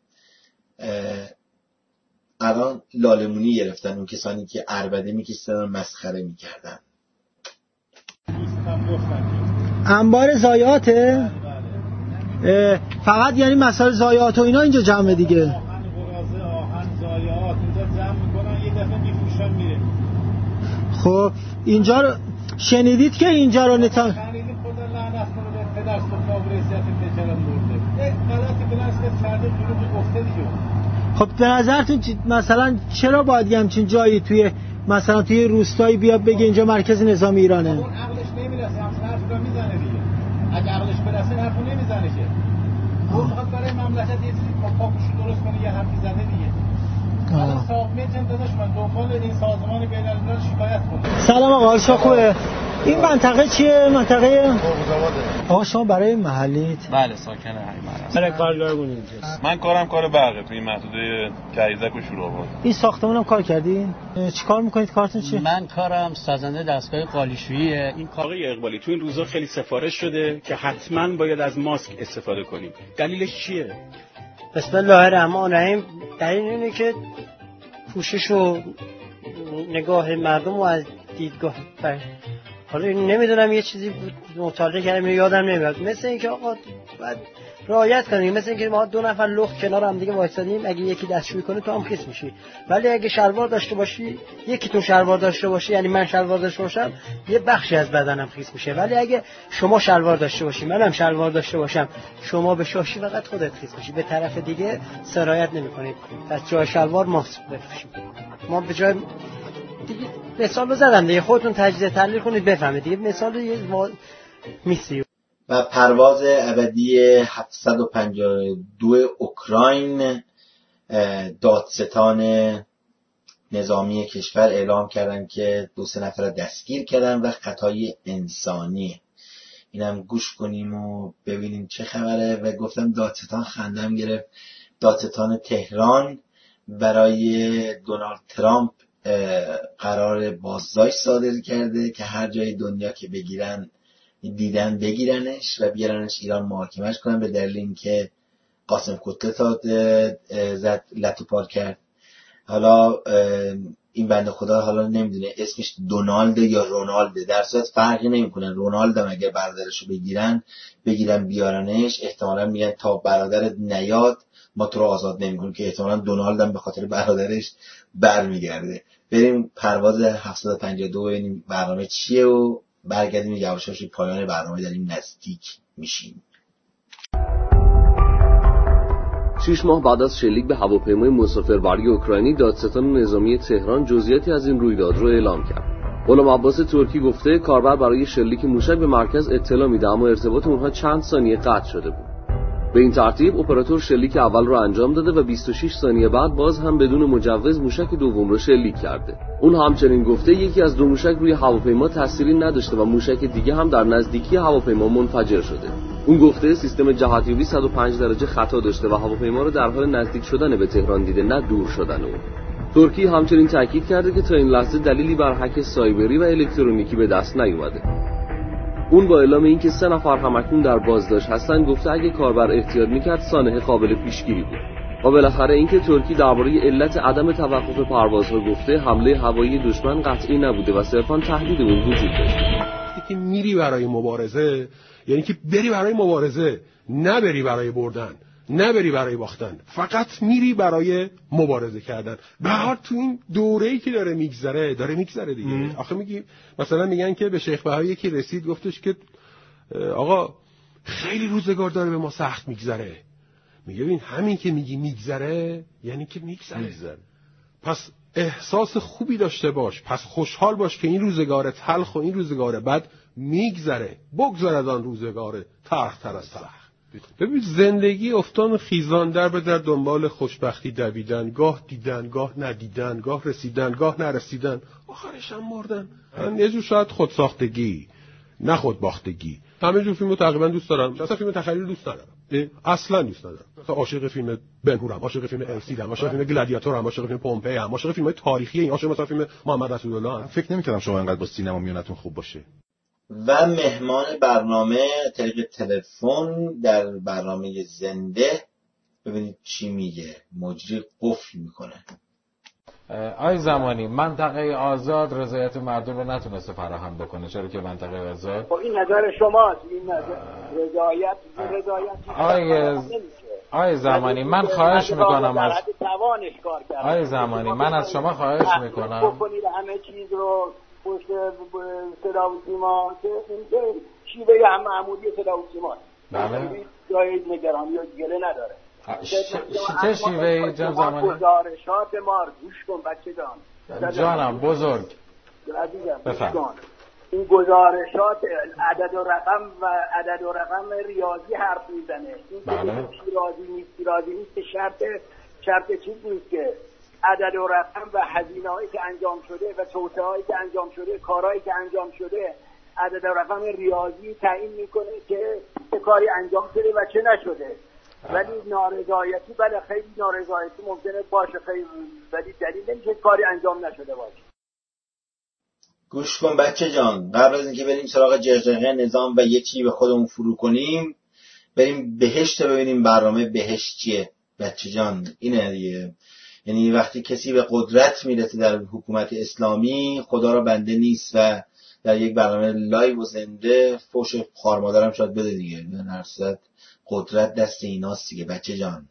الان لالمونی گرفتن اون کسانی که عربده میکشتن و مسخره میکردن.
انبار ضایعاته؟ فقط یعنی مسائل ضایعات و اینا اینجا جمعه دیگه.
آهن ضایعات اینجا جمع میکنن، یه دفعه میفروشن میره.
خب اینجا شنیدید که اینجا رو
شنیدید خدا لعنت کنه به پدر صبح رئیسیت تجارت مرده. غلطی بلاش که کرده دروغ گفته دیگه.
خب به نظرتون مثلا چرا باید همچین جایی توی مثلا توی روستایی بیاد بگه اینجا مرکز نظامی ایرانه؟
اون عقلش نمیرسه، همچین حرفی میزنه دیگه. اگه عقلش برسه حرفو نمیزنه که. اون فقط برای مملکت یه چیزی پاکوشو درست کنه یه حرفی زده دیگه. حالا صاحبیت داداش من دنبال این سازمان بین‌الملل شکایت کنم.
سلام آقا، حال شما خوبه؟ این منطقه چیه؟ منطقه آقا شما برای محلیت؟
بله ساکن همین
برای کارگارگون اینجاست.
من کارم کار برقه توی این محدوده کریزک و شورآباد.
این ساختمانم کار کردین؟ چیکار میکنید؟ کارتون چیه؟
من کارم سازنده دستگاه قالیشوییه.
این آقای اقبالی تو این روزا خیلی سفارش شده که حتما باید از ماسک استفاده کنیم. دلیلش چیه؟
بسم الله الرحمن الرحیم. دلیل اینه که پوشش و نگاه مردم رو از دیدگاه حالا نمیدونم یه چیزی مطالعه کردم یادم نمیاد، مثل اینکه آقا باید رعایت کنیم، مثل اینکه ما دو نفر لخت کنار هم دیگه وایسادیم، اگه یکی دستشویی کنه تو هم خیس میشی، ولی اگه شلوار داشته باشی، یکی تو شلوار داشته باشه، یعنی من شلوار داشته باشم یه بخشی از بدنم خیس میشه، ولی اگه شما شلوار داشته باشی منم شلوار داشته باشم شما بشاشی فقط خودت خیس میشی، به طرف دیگه سرایت نمی‌کنید. پس جای شلوار ماسک بپوشید. ما به جای دیگه مثال رو زدم دیگه، خودتون تجزیه تحلیل کنید بفهمید دیگه، مثال یه میسی.
و پرواز ابدی 752 اوکراین، دادستان نظامی کشور اعلام کردن که 2-3 نفر دستگیر کردن و خطای انسانی. اینم گوش کنیم و ببینیم چه خبره. و گفتم دادستان، خندم گرفت. دادستان تهران برای دونالد ترامپ قرار بازداشت صادر کرده که هر جای دنیا که دیدن بگیرنش و بیارنش ایران محاکمش کنن، به دلیل اینکه قاسم کتلت زد لتوپار کرد. حالا این بنده خدا حالا نمیدونه اسمش دونالد یا رونالد، در صورت فرقی نمیکنه. رونالد هم اگر برادرشو بگیرن بیارنش، احتمالا میگن تا برادرت نیاد ما تو رو آزاد نمیکنیم، که احتمالا دونالد هم به خاطر برادرش برمیگرده. بریم پرواز 752 ببینیم برنامه چیه و برگردیم یواشاش پایان برنامه داریم نزدیک میشیم.
6 ماه بعد از شلیک به هواپیمای مسافربری اوکراینی، دادستان نظامی تهران جزئیاتی از این رویداد رو اعلام کرد. غلام عباس ترکی گفته کاربر برای شلیک موشک به مرکز اطلاع میده، اما ارتباط اونها چند ثانیه قطع شده بود. به این ترتیب اپراتور شلیک اول رو انجام داده و 26 ثانیه بعد باز هم بدون مجوز موشک دوم رو شلیک کرده. اون همچنین گفته یکی از دو موشک روی هواپیما تأثیری نداشته و موشک دیگه هم در نزدیکی هواپیما منفجر شده. اون گفته سیستم جهتیابی 105 درجه خطا داشته و هواپیما رو در حال نزدیک شدن به تهران دیده، نه دور شدن اون. ترکی همچنین تاکید کرده که تا این لحظه دلیلی بر هک سایبری و الکترونیکی به دست نیومده. اون با اعلام اینکه 3 نفر همکنون در بازداشت هستن گفته اگه کاربر احتیاط میکرد سانحه قابل پیشگیری بود. و بالاخره اینکه ترکی درباره علت عدم توقف پروازها گفته حمله هوایی دشمن قطعی نبوده و صرفاً تهدید اون وجود داشته.
که میری برای مبارزه یعنی که بری برای مبارزه، نه بری برای بردن، نه بری برای باختن، فقط میری برای مبارزه کردن. به هر تو این دوره‌ای که داره میگذره دیگه. آخه میگی مثلا میگن که به شیخ بهایی یکی رسید گفتش که آقا خیلی روزگار داره به ما سخت میگذره. میگه ببین همین که میگی میگذره یعنی که میگذره. پس احساس خوبی داشته باش، پس خوشحال باش که این روزگار تلخ و این روزگار بد میگذره. بگذر از آن روزگار تلخ‌تر از تلخ. ببین زندگی افتان خیزان در به در دنبال خوشبختی دویدن، گاه دیدن، گاه ندیدن، گاه رسیدن، گاه نرسیدن، آخرش هم مردن. من یه جور شاید خودساختگی، نه خودباختگی. همه جور فیلمو تقریبا دوست دارم. مثلا فیلم تخیلی دوست ندارم. اصلا دوست ندارم. مثلا عاشق فیلم بن‌هورم، عاشق فیلم السیدم، عاشق فیلم گلادیاتورم، عاشق فیلم پومپئی ام، عاشق فیلم‌های تاریخی، عاشق مثلا فیلم محمد رسول الله.
فکر نمی‌کردم شما اینقدر با سینما میونتون خوب باشه.
و مهمان برنامه طریق تلفن در برنامه زنده، ببینید چی میگه. مجری قفل میکنه.
آی زمانی، منطقه آزاد رضایت مردم رو نتونسته فراهم بکنه، چرا که منطقه آزاد
این نظر شماست، این نظر رضایت
آی زمانی من خواهش میکنم از آی زمانی من از شما خواهش میکنم
بکنید همه چیز رو پشت صدا و سیما که این شیوه هم معمولی صدا و سیما
بله
جای نگرانی یا گله نداره.
چه شیوهی جان زمانی؟
گزارشات ما گوش کن بچه جان.
جانم بزرگ
عزیزم
بفرم.
این گزارشات عدد و رقم ریاضی حرف میزنه. این
بله.
ریاضی نیست که شرط چیز نیست که عدد و رقم و هزینه‌هایی که انجام شده و توسعه‌هایی که انجام شده، کارهایی که انجام شده، عدد و رقم ریاضی تعیین میکنه که چه کاری انجام شده و چه نشده. ولی نارضایتی، بله خیلی نارضایتی ممکنه باشه خیلی، ولی دلیل نمیشه کاری انجام نشده باشه.
گوش کن بچه جان، قبل از اینکه بریم سراغ جغجغه نظام و یه چی به خودمون فرو کنیم، بریم بهشت ببینیم برنامه بهشت چیه. بچه جان اینه دیگه، یعنی وقتی کسی به قدرت میرسه در حکومت اسلامی، خدا را بنده نیست و در یک برنامه لایو و زنده فوش خارمادرم شاید بده دیگه، در صورت قدرت دست ایناست دیگه. بچه جان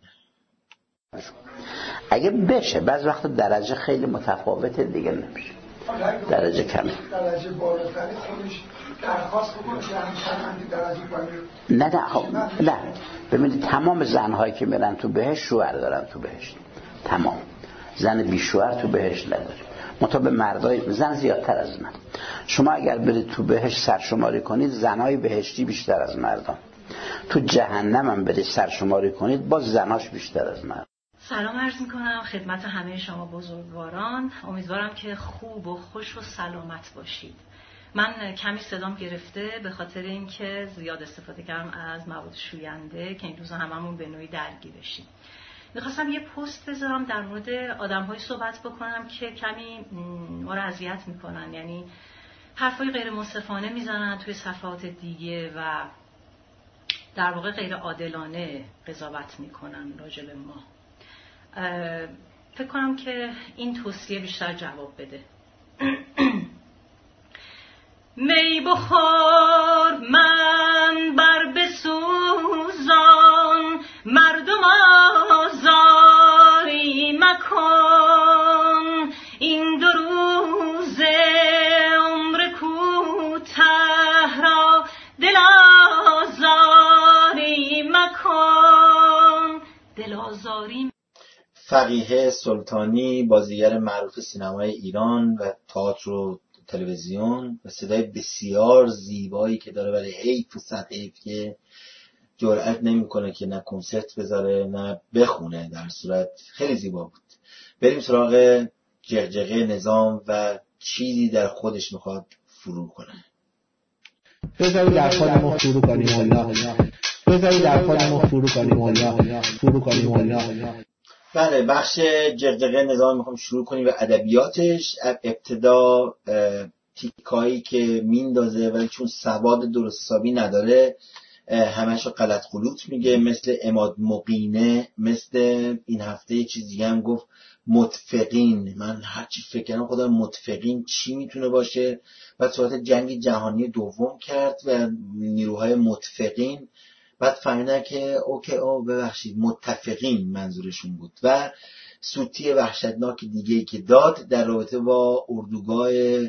اگه بشه بعض وقت درجه خیلی متفاوته دیگه نمیشه، درجه کمی،
درجه بالاتری خودش درخواست بکنه که همچنان درجه بالا.
نه خب نه، ببینید تمام زنهایی که میرن تو بهشت شوهر دارن تو بهشت، تمام زن بی شوهر تو بهشت نداریم، مطابق مردای زن زیادتر از من. شما اگر برید تو بهشت سرشماری کنید زنهای بهشتی بیشتر از مردان، تو جهنم هم برید سرشماری کنید باز زناش بیشتر از مرد.
سلام عرض میکنم خدمت همه شما بزرگواران، امیدوارم که خوب و خوش و سلامت باشید. من کمی صدام گرفته به خاطر اینکه زیاد استفاده کردم از مواد شوینده که این روزا هممون به نوعی درگیر بشیم. میخواستم یه پست بذارم در مورد آدم‌هایی صحبت بکنم که کمی ما رو اذیت میکنن، یعنی حرفای غیر منصفانه میزنن توی صفحات دیگه و در واقع غیر عادلانه قضاوت میکنن راجع به ما. فکر کنم که این توصیه بیشتر جواب بده. می بخور من بر بسوزان، مردم آزاری مکن، این 2 روز عمر کوته را دل آزاری مکن، دل آزاری.
فقیه سلطانی، بازیگر معروف سینمای ایران و تئاتر و تلویزیون و صدای بسیار زیبایی که داره، ولی حیف و صد حیف که جرئت نمیکنه که نه کنسرت بذاره نه بخونه، در صورت خیلی زیبا بود. بریم سراغ جغجغه نظام و چیزی در خودش میخواد فرو کنه.
بذاری در خودمون فرو کنیم الله، بذاری در خودمون فرو کنیم الله، فرو کنیم الله.
بله، بخش جغجغه نظام میخوام شروع کنیم و ادبیاتش. ابتدا تیکایی که میندازه ولی چون سواد درست حسابی نداره همشو غلط غلوط میگه، مثل عماد مقینه، مثل این هفته یه چیز دیگه هم گفت متفقین. من هرچی فکر کردم خودم متفقین چی میتونه باشه، بعد صحبت جنگ جهانی دوم کرد و نیروهای متفقین، بعد فهمیدن که اوکی ببخشید متفقین منظورشون بود. و سوتی وحشتناک دیگه‌ای که داد در رابطه با اردوگاه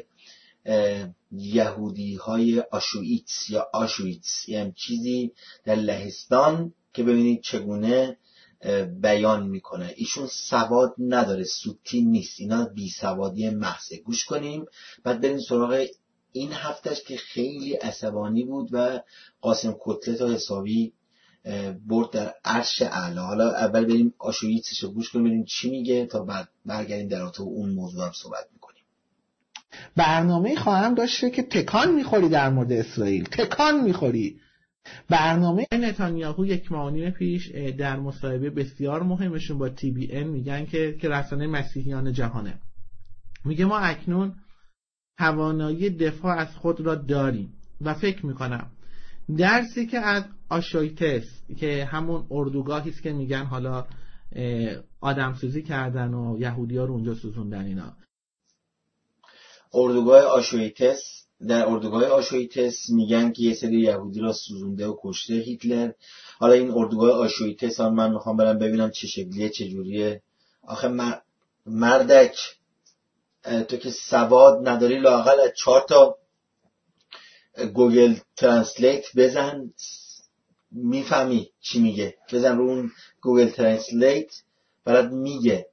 یهودی های آشویتس یا آشویتس، یعنی چیزی در لهستان که ببینید چگونه بیان میکنه. ایشون سواد نداره، سوتی نیست، اینا بی سوادی محضه. گوش کنیم بعد بریم سراغ این هفتهش که خیلی عصبانی بود و قاسم کتلت و حسابی برد در عرش اعلی. حالا اول بریم آشویتسش رو گوش کنیم ببینیم چی میگه تا بعد برگردیم در رابطه اون موضوع هم صحبت میکنیم.
برنامه خواهم داشته که تکان میخوری در مورد اسرائیل، تکان میخوری. برنامه نتانیاهو 1 ماه پیش در مصاحبه بسیار مهمشون با TBN میگن که رسانه مسیحیان جهانه، میگه ما اکنون توانایی دفاع از خود را داریم و فکر میکنم درسی که از آشویتس که همون اردوگاهی است که میگن حالا آدمسوزی کردن و یهودی‌ها رو اونجا سوزوندن، اینا
اردوگاه آشویتس، در اردوگاه آشویتس میگن که یه سری یهودی را سوزونده و کشته هیتلر. حالا این اردوگاه آشویتس هم من میخوام برم ببینم چه شکلیه چه جوریه. آخه مردک تو که سواد نداری لااقل از 4 تا گوگل ترنسلیت بزن، میفهمی چی میگه. بزن رو اون گوگل ترنسلیت برات میگه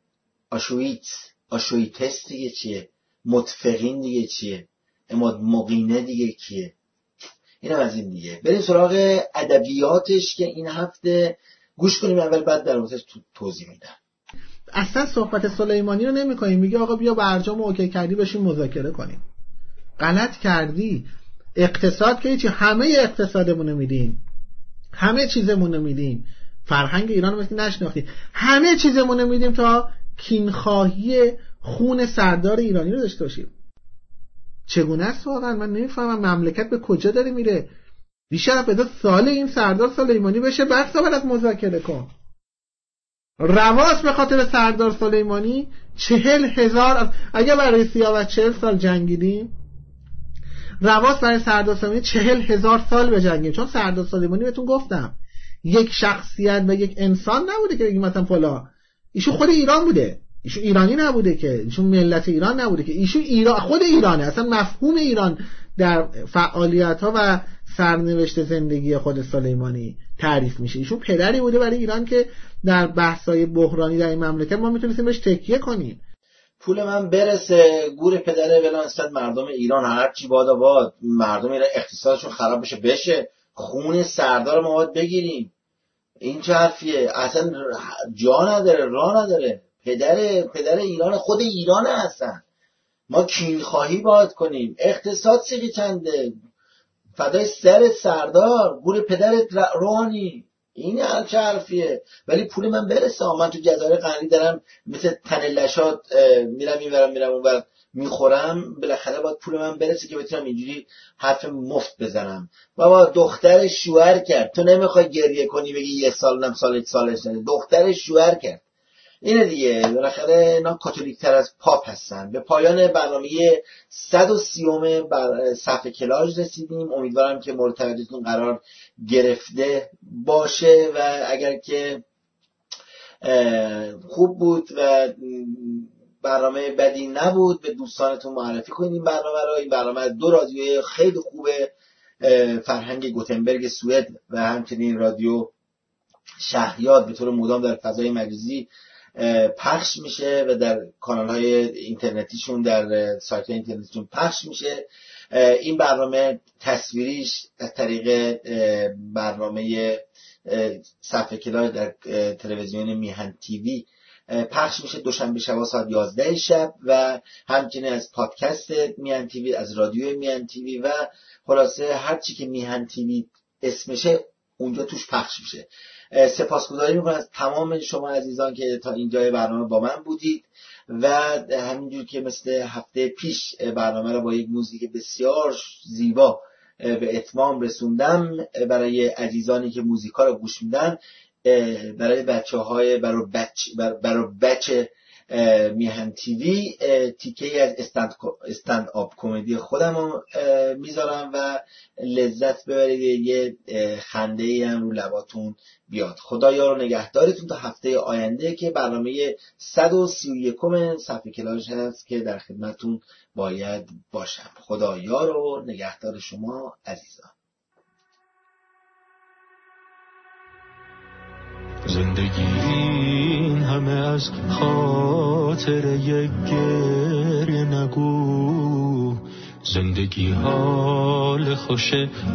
آشویتس دیگه چیه، متفقین دیگه چیه، مقینه دیگه کیه. اینم از این دیگه. بریم سراغ ادبیاتش که این هفته گوش کنیم اول، بعد در موردش توضیح میدم.
اصلا صحبت سلیمانی رو نمی‌کنیم، میگه آقا بیا برجام اوکی کردی بشین مذاکره کنیم. غلط کردی. اقتصاد که چی، همه اقتصادمون رو میدیم، همه چیزمون رو میدیم، فرهنگ ایران رو نشناختیم، همه چیزمون رو میدیم تا کینخواهی خون سردار ایرانی رو داشته باشیم. چگونه است واقعا؟ من نمیفهمم مملکت به کجا داره میره. بیشتر بذار سال این سردار سلیمانی بشه بعد از مذاکره کن. رواس به خاطر سردار سلیمانی 40,000، اگه برای سیاوش 40 سال جنگیدیم، رواس برای سردار سلیمانی 40,000 سال بجنگیم. چون سردار سلیمانی بهتون گفتم یک شخصیت و یک انسان نبوده که بگیم مثلا فلان ایشون خود ایران بوده، ایشون ایرانی نبوده که، ایشون ملت ایران نبوده که، ایشون خود ایرانه. اصلا مفهوم ایران در فعالیت‌ها و سرنوشت زندگی خود سلیمانی تعریف میشه. ایشون پدری بوده برای ایران که در بحث‌های بحرانی در این مملکت ما میتونستیم بهش تکیه کنیم.
پول من برسه گور پدره بلان استاد مردم ایران، هرچی باد مردم ایران اقتصادشون خراب بشه خون سردار ما باید بگیریم. این چه حرفیه؟ اصلا جا نداره، راه نداره. پدر ایران خود ایرانه. اصلا ما کینخواهی باید کنیم. اقتصاد سیغی چنده، فدای سر سردار، گور پدرت روحانی. این چه حرفیه؟ ولی پول من برسه. من تو جزایر قندی دارم مثل تنلشات میرم اینورم میرم اونور میخورم، بالاخره باید پول من برسه که بتونم اینجوری حرف مفت بزنم. بابا دختر شوهر کرد، تو نمیخوای گریه کنی بگی یه سال نم سالش نده، دختر شوهر کرد. اینه دیگه. بالاخره اینا کاتولیک تر از پاپ هستن. به پایان برنامه 130 صفحه کلاژ رسیدیم. امیدوارم که مورد توجهتون قرار گرفته باشه و اگر که خوب بود و برنامه بدی نبود به دوستانتون معرفی کنید این برنامه رو. این برنامه از 2 رادیوی خیلی خوبه، فرهنگ گوتنبرگ سوئد و همچنین رادیو شهریار به طور مدام در فضای مجازی پخش میشه و در کانال‌های اینترنتیشون، در سایت‌های اینترنتیشون پخش میشه. این برنامه تصویریش از طریق برنامه صفحه کلاژ در تلویزیون میهن تیوی پخش میشه دوشنبه شب ساعت 11 شب و همچنین از پادکست میهن تیوی، از رادیو میهن تیوی و خلاصه هر چی که میهن تیوی اسمشه اونجا توش پخش میشه. سپاسگزاری میکنم از تمام شما عزیزان که تا اینجای برنامه با من بودید و همینجور که مثل هفته پیش برنامه رو با یک موزیک بسیار زیبا به اتمام رسوندم برای عزیزانی که موزیکا رو گوش میدن، برای بچه‌های برای بچه میهن تیوی تیکه‌ای از استند آپ کمدی خودم رو میذارم و لذت ببرید، یه خنده‌ای هم رو لباتون بیاد. خدا یار و نگهدارتون تا هفته آینده که برنامه 131 صفحه کلاژ هست که در خدمتون باید باشم. خدا یار و نگهدار شما عزیزان.
زندگی این همه از خاطر یک گریه نگو، زندگی حال خوش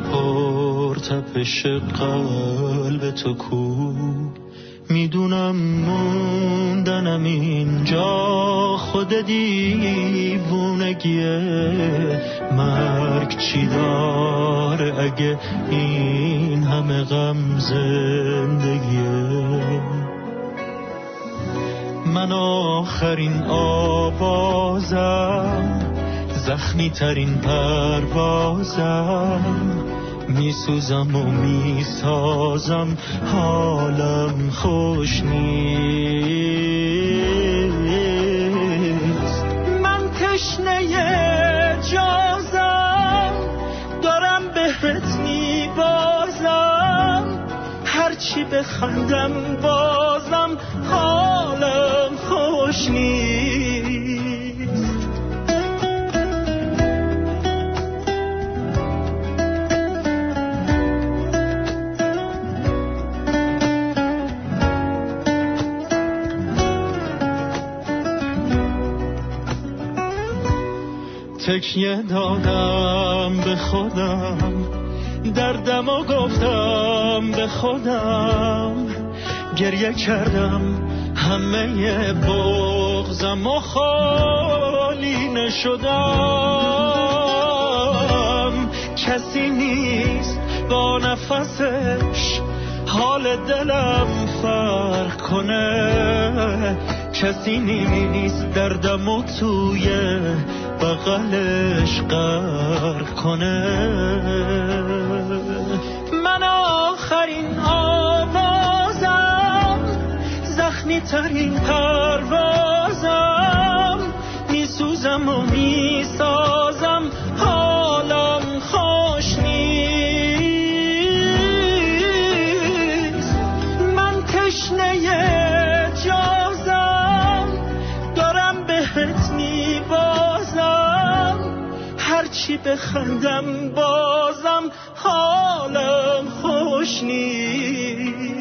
پرتپش قلب تو کو. میدونم موندنم اینجا خود دیوونگیه، مرگ چی داره اگه این همه غم زندگیه. من آخرین آوازم، زخمی ترین پروازم، میسوزم و میسازم حالم خوش نیست. من تشنه جازم، دارم بهت میبازم، هرچی بخندم بازم حالم خوش نیست. تکیه دادم به خودم، دردم و گفتم به خودم، گریه کردم همه بغضم و خالی نشدم. کسی نیست با نفسش حال دلم فرق کنه، کسی نیست دردم و توی بغلش غرق کنه. من آخرین آوازم، زخمی ترین پروازم، میسوزم و میسازم، حالم خوش نیست. من تشنه جازم، دارم بهت میبازم، هرچی بخندم بازم حالم خوش نیست.